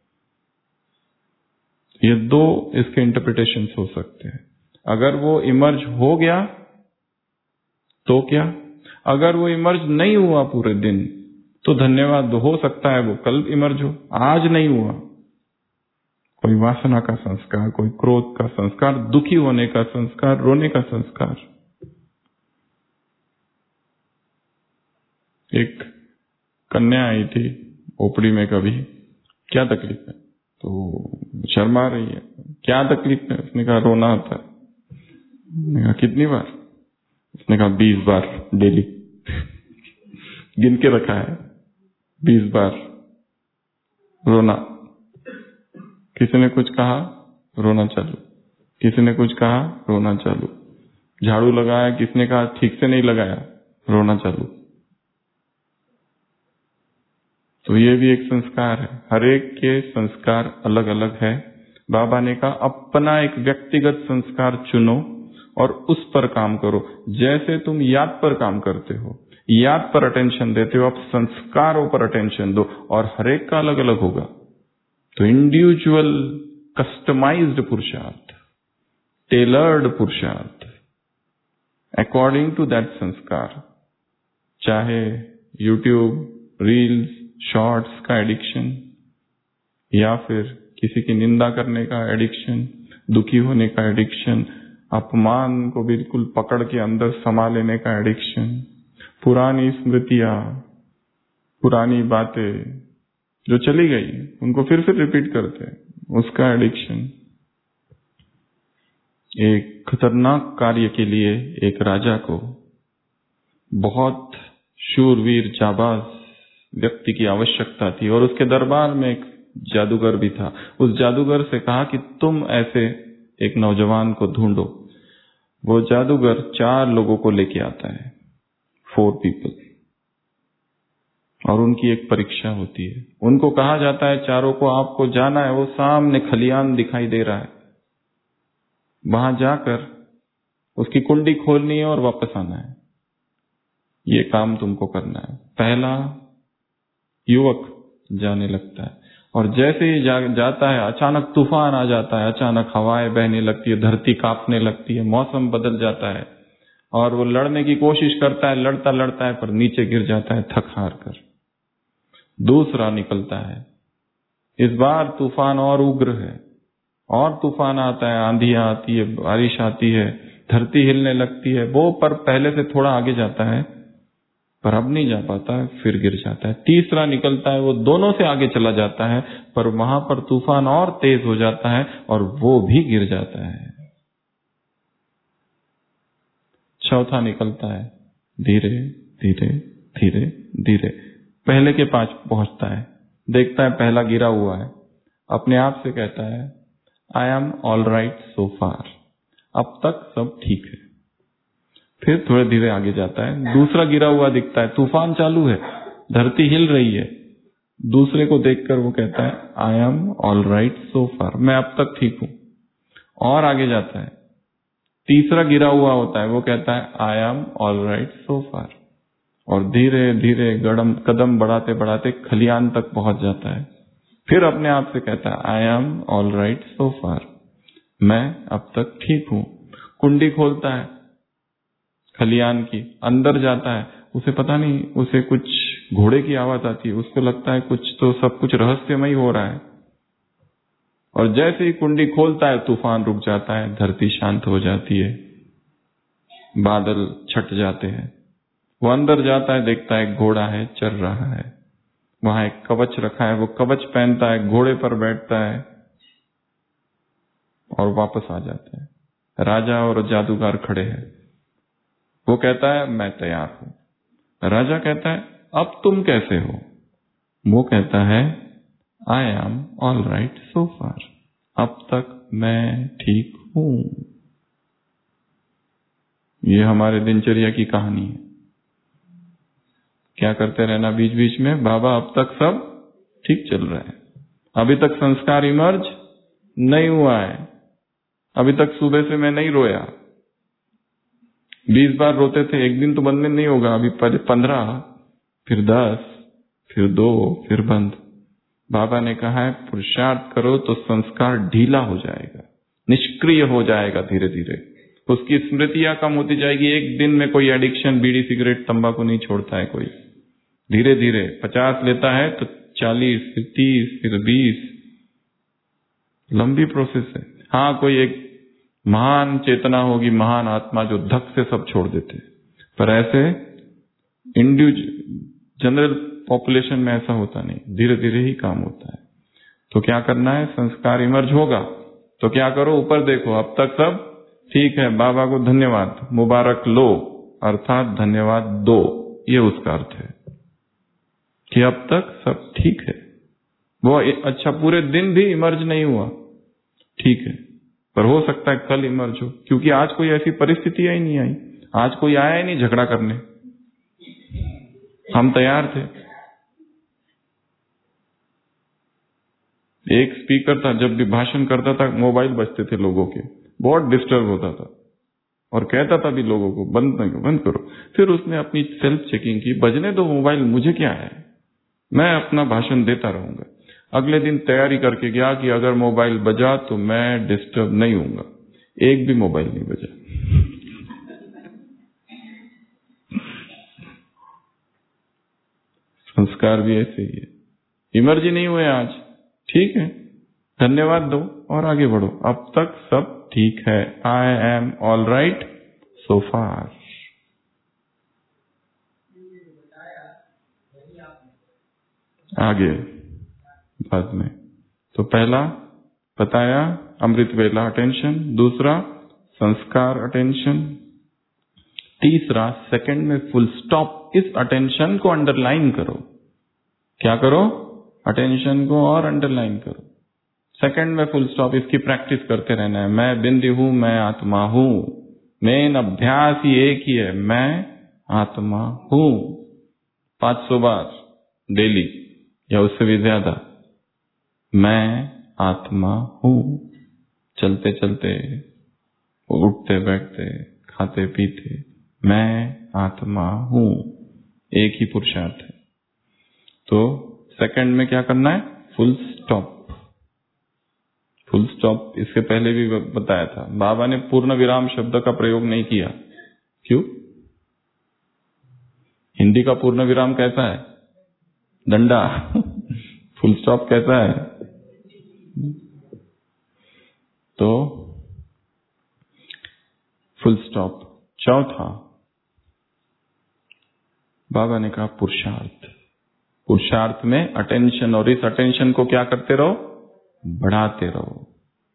ये दो इसके इंटरप्रिटेशन हो सकते हैं। अगर वो इमर्ज हो गया तो क्या? अगर वो इमर्ज नहीं हुआ पूरे दिन तो धन्यवाद, हो सकता है वो कल इमर्ज हो, आज नहीं हुआ। कोई वासना का संस्कार, कोई क्रोध का संस्कार, दुखी होने का संस्कार, रोने का संस्कार। एक कन्या आई थी ओपड़ी में, कभी क्या तकलीफ है? तो शर्मा रही है, क्या तकलीफ है? उसने कहा रोना आता है। मैंने कहा कितनी बार? उसने कहा बीस बार डेली। गिन के रखा है, बीस बार रोना। किसी ने कुछ कहा, रोना चालू। किसी ने कुछ कहा, रोना चालू। झाड़ू लगाया, किसने कहा ठीक से नहीं लगाया, रोना चालू। तो ये भी एक संस्कार है। हर एक के संस्कार अलग अलग है। बाबा ने कहा अपना एक व्यक्तिगत संस्कार चुनो और उस पर काम करो। जैसे तुम याद पर काम करते हो, याद पर अटेंशन देते हो, आप संस्कारों पर अटेंशन दो, और हर एक का अलग अलग होगा। तो इंडिविजुअल कस्टमाइज्ड पुरुषार्थ, टेलर्ड पुरुषार्थ अकॉर्डिंग टू दैट संस्कार। चाहे यूट्यूब, रील्स, शॉर्ट्स का एडिक्शन, या फिर किसी की निंदा करने का एडिक्शन, दुखी होने का एडिक्शन, अपमान को बिल्कुल पकड़ के अंदर समा लेने का एडिक्शन, पुरानी स्मृतियां, पुरानी बातें जो चली गई उनको फिर से रिपीट करते हैं, उसका एडिक्शन। एक खतरनाक कार्य के लिए एक राजा को बहुत शूरवीर जाबाज व्यक्ति की आवश्यकता थी, और उसके दरबार में एक जादूगर भी था। उस जादूगर से कहा कि तुम ऐसे एक नौजवान को ढूंढो। वो जादूगर चार लोगों को लेके आता है, फोर पीपल, और उनकी एक परीक्षा होती है। उनको कहा जाता है चारों को आपको जाना है, वो सामने खलियान दिखाई दे रहा है, वहां जाकर उसकी कुंडी खोलनी है और वापस आना है। ये काम तुमको करना है। पहला युवक जाने लगता है, और जैसे ही जा, जाता है अचानक तूफान आ जाता है, अचानक हवाएं बहने लगती है, धरती कांपने लगती है, मौसम बदल जाता है, और वो लड़ने की कोशिश करता है, लड़ता लड़ता है पर नीचे गिर जाता है थक हार कर। दूसरा निकलता है, इस बार तूफान और उग्र है, और तूफान आता है, आंधियां आती है, बारिश आती है, धरती हिलने लगती है, वो पर पहले से थोड़ा आगे जाता है पर अब नहीं जा पाता है, फिर गिर जाता है। तीसरा निकलता है, वो दोनों से आगे चला जाता है पर वहां पर तूफान और तेज हो जाता है और वो भी गिर जाता है। चौथा निकलता है, धीरे धीरे धीरे धीरे पहले के पास पहुंचता है, देखता है पहला गिरा हुआ है, अपने आप से कहता है I am all right so far, अब तक सब ठीक है। फिर थोड़े धीरे आगे जाता है, दूसरा गिरा हुआ दिखता है, तूफान चालू है, धरती हिल रही है, दूसरे को देखकर वो कहता है I am all right so far, मैं अब तक ठीक हूं। और आगे जाता है, तीसरा गिरा हुआ होता है, वो कहता है I am all right so far, और धीरे धीरे गड़म कदम बढ़ाते बढ़ाते खलियान तक पहुंच जाता है। फिर अपने आप से कहता है I am all right so far, मैं अब तक ठीक हूं। कुंडी खोलता है खलियान की, अंदर जाता है, उसे पता नहीं, उसे कुछ घोड़े की आवाज आती है, उसको लगता है कुछ तो सब कुछ रहस्यमय हो रहा है। और जैसे ही कुंडी खोलता है तूफान रुक जाता है, धरती शांत हो जाती है, बादल छट जाते हैं। वो अंदर जाता है, देखता है घोड़ा है, चल रहा है, वहां एक कवच रखा है, वो कवच पहनता है, घोड़े पर बैठता है और वापस आ जाता है। राजा और जादूगर खड़े हैं, वो कहता है मैं तैयार हूं। राजा कहता है अब तुम कैसे हो? वो कहता है I am all right so far, अब तक मैं ठीक हूं। ये हमारे दिनचर्या की कहानी है। क्या करते रहना बीच बीच में, बाबा अब तक सब ठीक चल रहा है, अभी तक संस्कार इमर्ज नहीं हुआ है, अभी तक सुबह से मैं नहीं रोया, बीस बार रोते थे, एक दिन तो बंद नहीं होगा, अभी पंद्रह, फिर दस, फिर दो, फिर बंद। बाबा ने कहा है पुरुषार्थ करो तो संस्कार ढीला हो जाएगा, निष्क्रिय हो जाएगा, धीरे धीरे उसकी स्मृतियां कम होती जाएगी। एक दिन में कोई एडिक्शन, बीड़ी सिगरेट तंबाकू नहीं छोड़ता है कोई, धीरे धीरे पचास लेता है तो चालीस, फिर तीस, फिर बीस, लंबी प्रोसेस है। हाँ, कोई एक महान चेतना होगी, महान आत्मा जो धक से सब छोड़ देते, पर ऐसे इंडिविजुअल जनरल पॉपुलेशन में ऐसा होता नहीं, धीरे धीरे ही काम होता है। तो क्या करना है, संस्कार इमर्ज होगा तो क्या करो, ऊपर देखो, अब तक सब ठीक है, बाबा को धन्यवाद, मुबारक लो, अर्थात धन्यवाद दो, ये उसका अर्थ है कि अब तक सब ठीक है। वो अच्छा पूरे दिन भी इमर्ज नहीं हुआ, ठीक है, पर हो सकता है कल इमर्ज हो, क्योंकि आज कोई ऐसी परिस्थिति ही नहीं आई, आज कोई आया ही नहीं झगड़ा करने, हम तैयार थे। एक स्पीकर था, जब भी भाषण करता था मोबाइल बजते थे लोगों के, बहुत डिस्टर्ब होता था, और कहता था भी लोगों को बंद नहीं बंद करो। फिर उसने अपनी सेल्फ चेकिंग की, बजने दो मोबाइल, मुझे क्या है, मैं अपना भाषण देता रहूंगा। अगले दिन तैयारी करके गया कि अगर मोबाइल बजा तो मैं डिस्टर्ब नहीं हूंगा, एक भी मोबाइल नहीं बजा। संस्कार भी ऐसे ही है, इमर्जी नहीं हुए आज, ठीक है, धन्यवाद दो और आगे बढ़ो, अब तक सब ठीक है, I am all right so far. आगे बाद में तो पहला बताया अमृत वेला अटेंशन, दूसरा संस्कार अटेंशन, तीसरा सेकंड में फुल स्टॉप, इस अटेंशन को अंडरलाइन करो। क्या करो, अटेंशन को और अंडरलाइन करो, सेकंड में फुल स्टॉप, इसकी प्रैक्टिस करते रहना है। मैं बिंदु हूं, मैं आत्मा हूं, मेन अभ्यास ही एक ही है, मैं आत्मा हूं, पांच सौ बार डेली या उससे भी ज्यादा, मैं आत्मा हूं, चलते चलते, उठते बैठते, खाते पीते, मैं आत्मा हूं, एक ही पुरुषार्थ है। तो सेकंड में क्या करना है, फुल स्टॉप। फुल स्टॉप इसके पहले भी बताया था, बाबा ने पूर्ण विराम शब्द का प्रयोग नहीं किया, क्यों? हिंदी का पूर्ण विराम कैसा है, डंडा। फुल स्टॉप कैसा है? तो फुल स्टॉप। चौथा, बाबा ने कहा पुरुषार्थ। पुरुषार्थ में अटेंशन, और इस अटेंशन को क्या करते रहो, बढ़ाते रहो।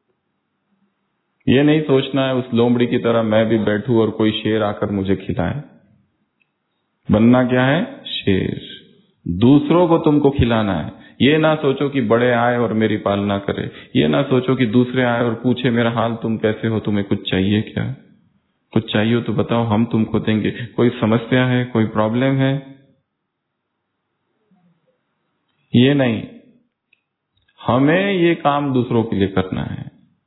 ये नहीं सोचना है उस लोमड़ी की तरह मैं भी बैठूं और कोई शेर आकर मुझे खिलाए। बनना क्या है, शेर। दूसरों को तुमको खिलाना है। ये ना सोचो कि बड़े आए और मेरी पालना करे, ये ना सोचो कि दूसरे आए और पूछे मेरा हाल तुम कैसे हो, तुम्हें कुछ चाहिए क्या, कुछ चाहिए हो तो बताओ हम तुमको देंगे। कोई समस्या है, कोई प्रॉब्लम है, ये नहीं। हमें ये काम दूसरों के लिए करना है।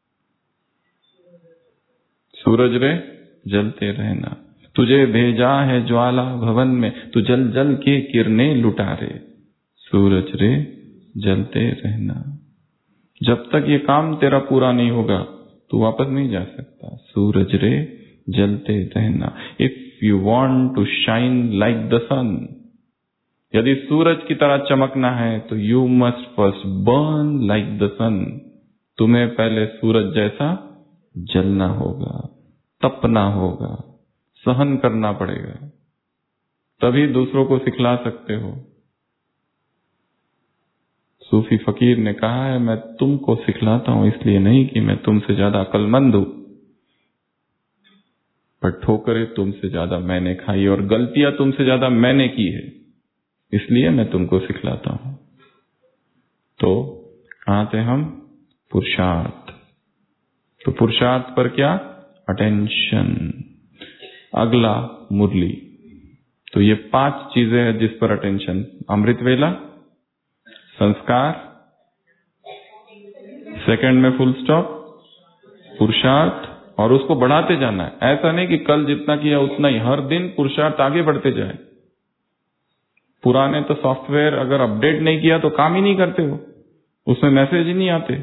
सूरज रे जलते रहना, तुझे भेजा है ज्वाला भवन में, तू जल जल के किरणें लुटा रे। सूरज रे जलते रहना, जब तक ये काम तेरा पूरा नहीं होगा तू वापस नहीं जा सकता। सूरज रे जलते रहना। If you want to shine like the sun, यदि सूरज की तरह चमकना है तो you must first burn like the sun. तुम्हें पहले सूरज जैसा जलना होगा, तपना होगा, सहन करना पड़ेगा, तभी दूसरों को सिखला सकते हो। सूफी फकीर ने कहा है मैं तुमको सिखलाता हूं इसलिए नहीं कि मैं तुमसे ज्यादा अक्लमंद हूं, पर ठोकरें तुमसे ज्यादा मैंने खाई और गलतियां तुमसे ज्यादा मैंने की है, इसलिए मैं तुमको सिखलाता हूं। तो कहां थे हम, पुरुषार्थ। तो पुरुषार्थ पर क्या, अटेंशन। अगला मुरली। तो ये पांच चीजें हैं जिस पर अटेंशन, अमृत वेला, संस्कार, सेकंड में फुल स्टॉप, पुरुषार्थ, और उसको बढ़ाते जाना है। ऐसा नहीं कि कल जितना किया उतना ही, हर दिन पुरुषार्थ आगे बढ़ते जाए। पुराने तो सॉफ्टवेयर अगर अपडेट नहीं किया तो काम ही नहीं करते हो, उसमें मैसेज ही नहीं आते।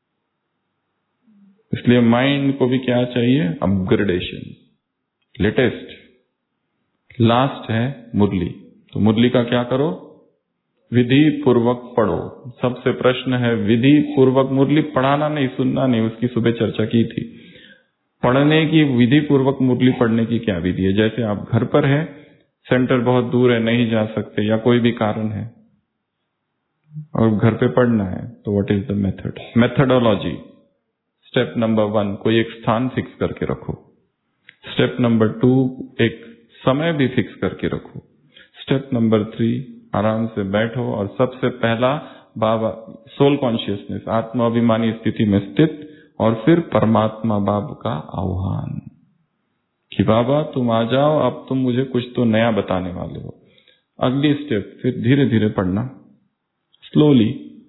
इसलिए माइंड को भी क्या चाहिए, अपग्रेडेशन, लेटेस्ट। लास्ट है मुरली। तो मुरली का क्या करो, विधि पूर्वक पढ़ो। सबसे प्रश्न है विधि पूर्वक मुरली, पढ़ाना नहीं, सुनना नहीं, उसकी सुबह चर्चा की थी। पढ़ने की विधि पूर्वक मुरली पढ़ने की क्या विधि है। जैसे आप घर पर है, सेंटर बहुत दूर है, नहीं जा सकते या कोई भी कारण है और घर पे पढ़ना है, तो what is the method, methodology. Step number one, कोई एक स्थान फिक्स करके रखो। स्टेप नंबर टू, एक समय भी फिक्स करके रखो। स्टेप नंबर थ्री, आराम से बैठो और सबसे पहला बाबा सोल कॉन्शियसनेस, आत्माभिमानी स्थिति में स्थित, और फिर परमात्मा बाब का आह्वान कि बाबा तुम आ जाओ, अब तुम मुझे कुछ तो नया बताने वाले हो। अगली स्टेप, फिर धीरे धीरे पढ़ना, स्लोली।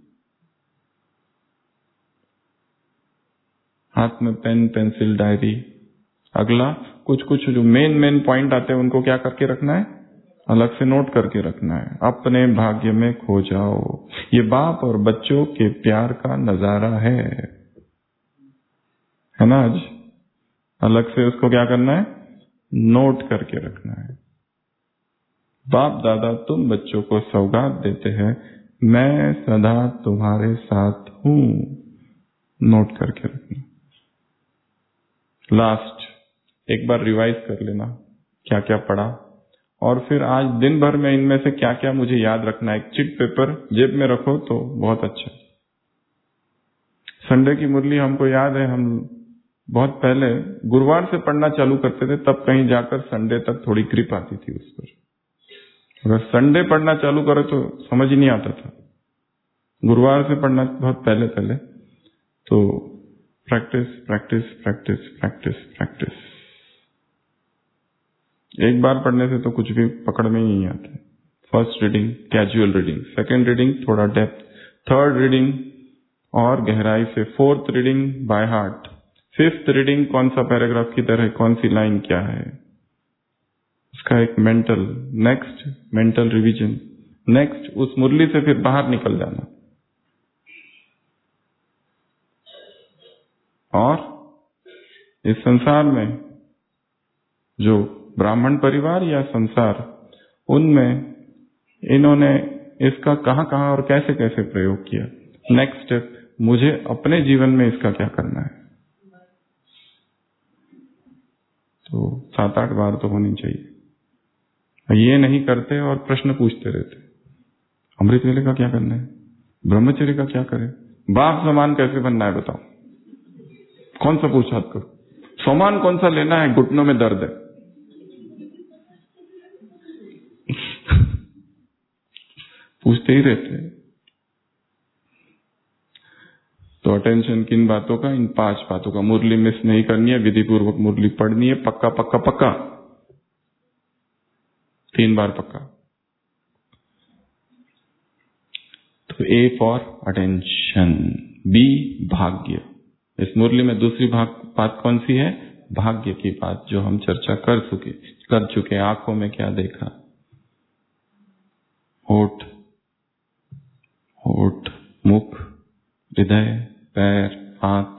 हाथ में पेन, पेंसिल, डायरी। अगला कुछ कुछ जो मेन मेन पॉइंट आते हैं उनको क्या करके रखना है, अलग से नोट करके रखना है। अपने भाग्य में खो जाओ, ये बाप और बच्चों के प्यार का नजारा है, है ना। आज अलग से उसको क्या करना है, नोट करके रखना है। बाप दादा तुम बच्चों को सौगात देते हैं, मैं सदा तुम्हारे साथ हूं, नोट करके रखना। लास्ट, एक बार रिवाइज कर लेना क्या क्या पढ़ा, और फिर आज दिन भर में इनमें से क्या क्या मुझे याद रखना है। एक चिट पेपर जेब में रखो तो बहुत अच्छा। संडे की मुरली हमको याद है, हम बहुत पहले गुरुवार से पढ़ना चालू करते थे, तब कहीं जाकर संडे तक थोड़ी ग्रिप आती थी उस पर। अगर संडे पढ़ना चालू करो तो समझ ही नहीं आता था, गुरुवार से पढ़ना बहुत पहले पहले। तो practice practice practice practice practice. एक बार पढ़ने से तो कुछ भी पकड़ में ही नहीं आता। First reading casual reading, second reading थोड़ा डेप्थ, थर्ड रीडिंग और गहराई से, fourth reading by heart, fifth reading कौन सा पैराग्राफ की तरह, कौन सी लाइन क्या है, उसका एक mental, next mental revision, next उस मुरली से फिर बाहर निकल जाना। और इस संसार में जो ब्राह्मण परिवार या संसार, उनमें इन्होंने इसका कहां कहां और कैसे कैसे प्रयोग किया। नेक्स्ट स्टेप, मुझे अपने जीवन में इसका क्या करना है। तो सात आठ बार तो होनी चाहिए। ये नहीं करते और प्रश्न पूछते रहते, अमृत वेले का क्या करना है, ब्रह्मचर्य का क्या करें, बाप समान कैसे बनना है बताओ, कौन सा पुरुषार्थ करो, सामान कौन सा लेना है, घुटनों में दर्द है। पूछते ही रहते हैं। तो अटेंशन किन बातों का, इन पांच बातों का। मुरली मिस नहीं करनी है, विधि पूर्वक मुरली पढ़नी है, पक्का पक्का पक्का, तीन बार पक्का। तो ए फॉर अटेंशन, बी भाग्य। इस मुरली में दूसरी भाग बात कौन सी है, भाग्य की बात, जो हम चर्चा कर चुके कर चुके आंखों में क्या देखा, होठ, होठ, मुख, हृदय, पैर, हाथ।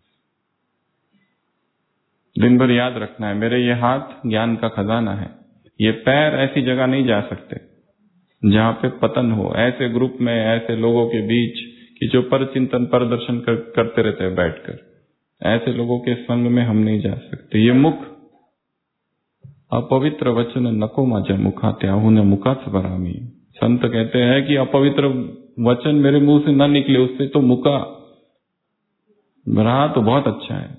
दिन भर याद रखना है, मेरे ये हाथ ज्ञान का खजाना है, ये पैर ऐसी जगह नहीं जा सकते जहां पे पतन हो। ऐसे ग्रुप में, ऐसे लोगों के बीच कि जो पर चिंतन पर दर्शन कर, करते रहते हैं बैठकर, ऐसे लोगों के संग में हम नहीं जा सकते। ये मुख, अपवित्र वचन नको माझ्या मुखा त्याहून मुखाच भरामी। संत कहते हैं कि अपवित्र वचन मेरे मुंह से न निकले, उससे तो मुका रहा तो बहुत अच्छा है।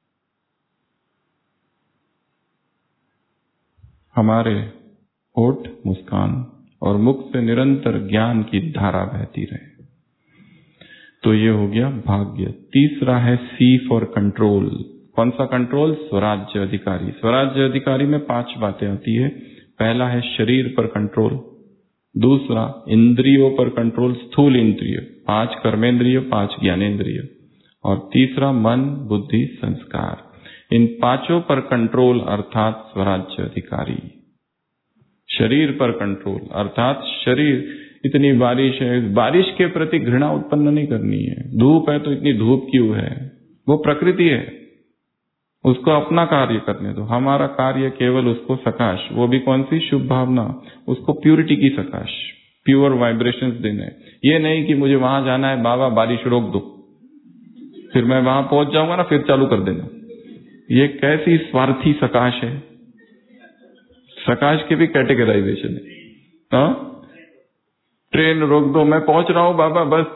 हमारे होठ मुस्कान और मुख से निरंतर ज्ञान की धारा बहती रहे। तो ये हो गया भाग्य। तीसरा है सी फॉर कंट्रोल। कौन सा कंट्रोल, स्वराज्य अधिकारी। स्वराज्य अधिकारी में पांच बातें आती है। पहला है शरीर पर कंट्रोल, दूसरा इंद्रियों पर कंट्रोल, स्थूल इंद्रिय, पांच कर्मेंद्रिय, पांच ज्ञानेन्द्रिय, और तीसरा मन, बुद्धि, संस्कार। इन पांचों पर कंट्रोल अर्थात स्वराज्य अधिकारी। शरीर पर कंट्रोल अर्थात शरीर, इतनी बारिश है, बारिश के प्रति घृणा उत्पन्न नहीं करनी है। धूप है तो इतनी धूप क्यों है, वो प्रकृति है, उसको अपना कार्य करने दो। हमारा कार्य केवल उसको सकाश, वो भी कौन सी, शुभ भावना, उसको प्यूरिटी की सकाश, प्योर वाइब्रेशंस देने। ये नहीं कि मुझे वहां जाना है, बाबा बारिश रोक दो, फिर मैं वहां पहुंच जाऊंगा ना, फिर चालू कर देना। ये कैसी स्वार्थी सकाश है। सकाश के भी कैटेगराइजेशन है। हाँ, ट्रेन रोक दो, मैं पहुंच रहा हूं बाबा, बस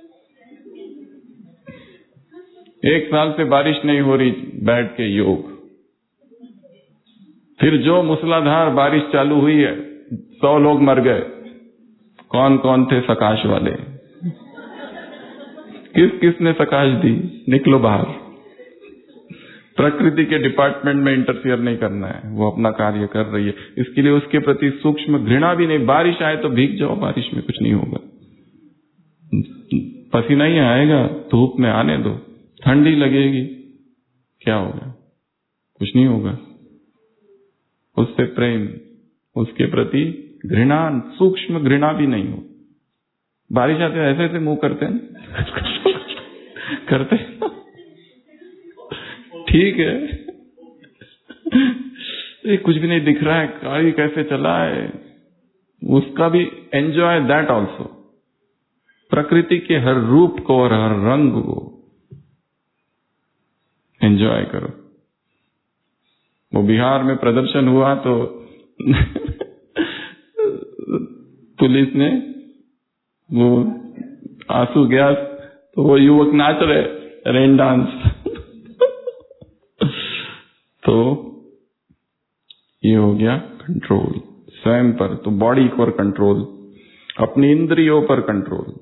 एक साल से बारिश नहीं हो रही, बैठ के योग। फिर जो मूसलाधार बारिश चालू हुई है, सौ लोग मर गए। कौन कौन थे सकाश वाले, किस किसने सकाश दी, निकलो बाहर। प्रकृति के डिपार्टमेंट में इंटरफियर नहीं करना है, वो अपना कार्य कर रही है। इसके लिए उसके प्रति सूक्ष्म घृणा भी नहीं। बारिश आए तो भीग जाओ, बारिश में कुछ नहीं होगा, पसीना ही आएगा, धूप में आने दो, ठंडी लगेगी, क्या होगा, कुछ नहीं होगा। उससे प्रेम, उसके प्रति घृणा, सूक्ष्म घृणा भी नहीं हो। बारिश आते ऐसे ऐसे मुंह करते हैं करते ठीक है, ये कुछ भी नहीं दिख रहा है, गाड़ी कैसे चला है, उसका भी एंजॉय दैट ऑल्सो। प्रकृति के हर रूप को और हर रंग को एंजॉय करो। वो बिहार में प्रदर्शन हुआ तो पुलिस ने वो आंसू गैस, तो वो युवक नाच रहे रेन डांस तो ये हो गया कंट्रोल स्वयं पर। तो बॉडी पर कंट्रोल, अपनी इंद्रियों पर कंट्रोल।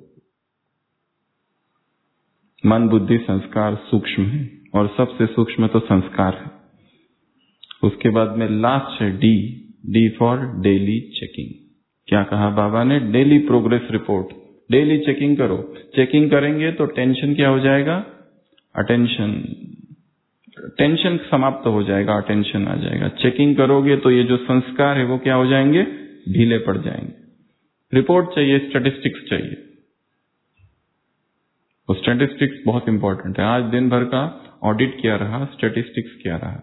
मन, बुद्धि, संस्कार सूक्ष्म है, और सबसे सूक्ष्म तो संस्कार है। उसके बाद में लास्ट है D, D for daily checking. क्या कहा बाबा ने, daily progress report, daily checking करो। चेकिंग करेंगे तो टेंशन क्या हो जाएगा, अटेंशन, टेंशन समाप्त हो जाएगा, अटेंशन आ जाएगा। चेकिंग करोगे तो ये जो संस्कार है वो क्या हो जाएंगे, ढीले पड़ जाएंगे। रिपोर्ट चाहिए, स्टैटिस्टिक्स चाहिए। तो स्टैटिस्टिक्स बहुत इंपॉर्टेंट है। आज दिन भर का ऑडिट क्या रहा, स्टैटिस्टिक्स क्या रहा।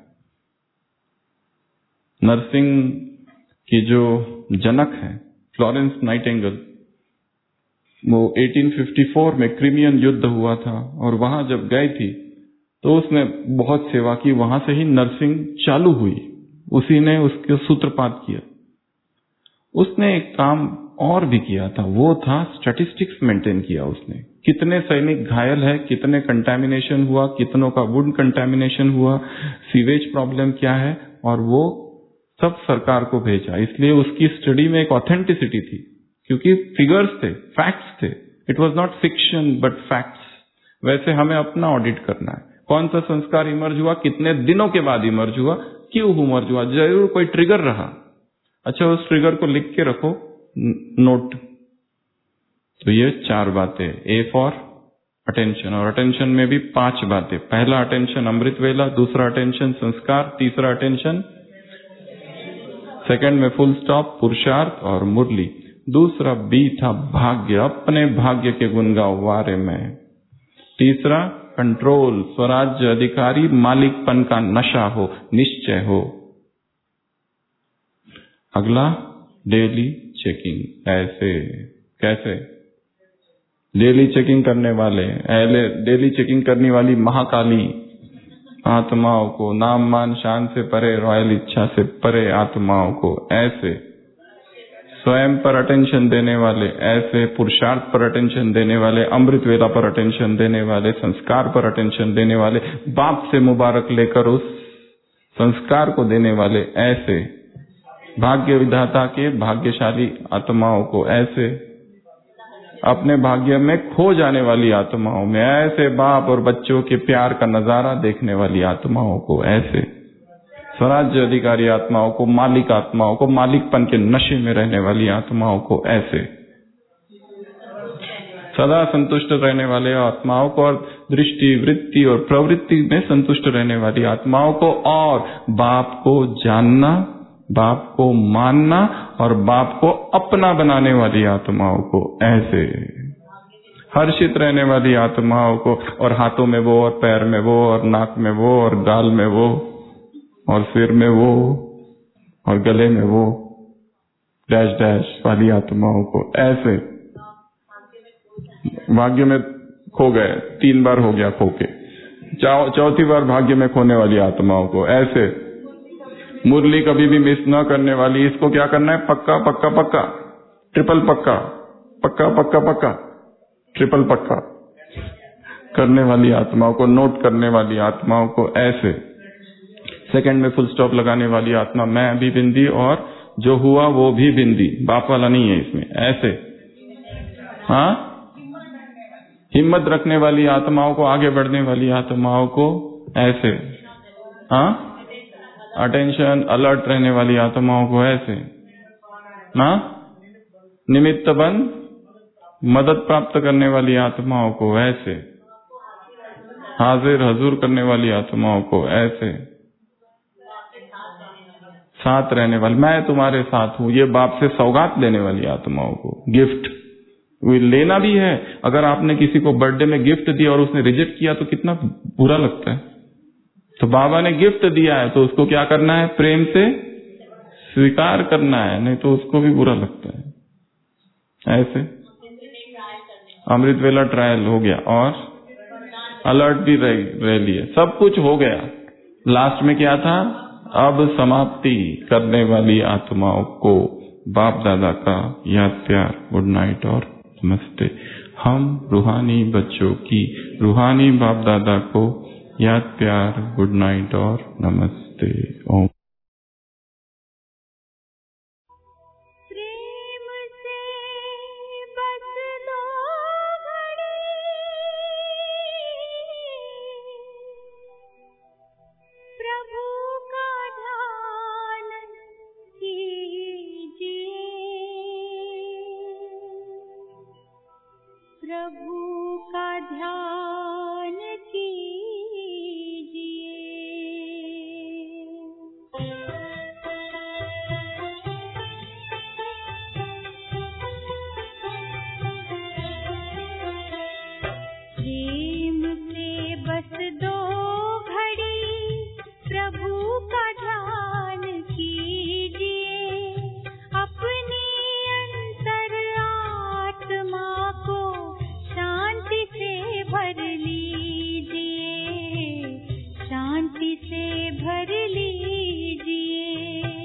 नर्सिंग की जो जनक है फ्लोरेंस नाइटिंगेल, वो अठारह सौ चौवन में क्रिमियन युद्ध हुआ था, और वहां जब गई थी तो उसने बहुत सेवा की, वहां से ही नर्सिंग चालू हुई, उसी ने उसके सूत्रपात किया। उसने एक काम और भी किया था, वो था स्टैटिस्टिक्स मेंटेन किया उसने, कितने सैनिक घायल है, कितने कंटामिनेशन हुआ, कितनों का वुड कंटामिनेशन हुआ, सीवेज प्रॉब्लम क्या है, और वो सब सरकार को भेजा। इसलिए उसकी स्टडी में एक ऑथेंटिसिटी थी, क्योंकि फिगर्स थे, फैक्ट्स थे। It was not fiction but facts. वैसे हमें अपना ऑडिट करना है, कौन सा संस्कार इमर्ज हुआ, कितने दिनों के बाद इमर्ज हुआ, क्यों इमर्ज हुआ, जरूर कोई ट्रिगर रहा। अच्छा, उस ट्रिगर को लिख के रखो, नोट। तो ये चार बातें, ए फॉर अटेंशन, और अटेंशन में भी पांच बातें। पहला अटेंशन अमृत वेला, दूसरा अटेंशन संस्कार, तीसरा अटेंशन, सेकंड में फुल स्टॉप पुरुषार्थ और मुरली, दूसरा बी था भाग्य, अपने भाग्य के गुण गाओ वारे में, तीसरा कंट्रोल, स्वराज्य, अधिकारी, मालिकपन का नशा हो, निश्चय हो, अगला डेली चेकिंग। ऐसे कैसे डेली चेकिंग करने वाले, डेली चेकिंग करने वाली महाकाली आत्माओं को, नाम मान शान से परे, रॉयल इच्छा से परे आत्माओं को, ऐसे स्वयं पर अटेंशन देने वाले, ऐसे पुरुषार्थ पर अटेंशन देने वाले, अमृत वेला पर अटेंशन देने वाले, संस्कार पर अटेंशन देने वाले, बाप से मुबारक लेकर उस संस्कार को देने वाले, ऐसे भाग्य विधाता के भाग्यशाली आत्माओं को, ऐसे अपने भाग्य में खो जाने वाली आत्माओं में, ऐसे बाप और बच्चों के प्यार का नजारा देखने वाली आत्माओं को, ऐसे स्वराज्य अधिकारी आत्माओं को, मालिक आत्माओं को, मालिकपन के नशे में रहने वाली आत्माओं को, ऐसे सदा संतुष्ट रहने वाले आत्माओं को, और दृष्टि, वृत्ति और प्रवृत्ति में संतुष्ट रहने वाली आत्माओं को, और बाप को जानना, बाप को मानना और बाप को अपना बनाने वाली आत्माओं को, ऐसे हर्षित रहने वाली आत्माओं को, और हाथों में वो, और पैर में वो, और नाक में वो, और गाल में वो, और सिर में वो, और गले में वो, डैश डैश वाली आत्माओं को, ऐसे भाग्य में खो गए, तीन बार हो गया खो के, चौथी बार भाग्य में खोने वाली आत्माओं को, ऐसे मुरली कभी भी मिस न करने वाली, इसको क्या करना है, पक्का पक्का पक्का, ट्रिपल पक्का, पक्का पक्का पक्का, ट्रिपल पक्का करने वाली आत्माओं को, नोट करने वाली आत्माओं को, ऐसे सेकंड में फुल स्टॉप लगाने वाली आत्मा, मैं भी बिंदी और जो हुआ वो भी बिंदी, बाप वाला नहीं है इसमें, ऐसे हाँ, हिम्मत रखने वाली आत्माओं को, आगे बढ़ने वाली आत्माओं को, ऐसे हाँ, अटेंशन अलर्ट रहने वाली आत्माओं को, ऐसे हाँ, निमित्त बन मदद प्राप्त करने वाली आत्माओं को, ऐसे हाजिर हजूर करने वाली आत्माओं को, ऐसे साथ रहने वाली, मैं तुम्हारे साथ हूं, ये बाप से सौगात देने वाली आत्माओं को, गिफ्ट लेना भी है। अगर आपने किसी को बर्थडे में गिफ्ट दिया और उसने रिजेक्ट किया तो कितना बुरा लगता है। तो बाबा ने गिफ्ट दिया है तो उसको क्या करना है, प्रेम से स्वीकार करना है, नहीं तो उसको भी बुरा लगता है। ऐसे अमृत वेला ट्रायल हो गया और अलर्ट भी रह, रह लिए, सब कुछ हो गया। लास्ट में क्या था, अब समाप्ति करने वाली आत्माओं को बाप दादा का याद प्यार, गुड नाइट और नमस्ते। हम रूहानी बच्चों की रूहानी बाप दादा को याद प्यार, गुड नाइट और नमस्ते। ओम। प्रभु का ध्यान कीजिए। शांति से भर लीजिए।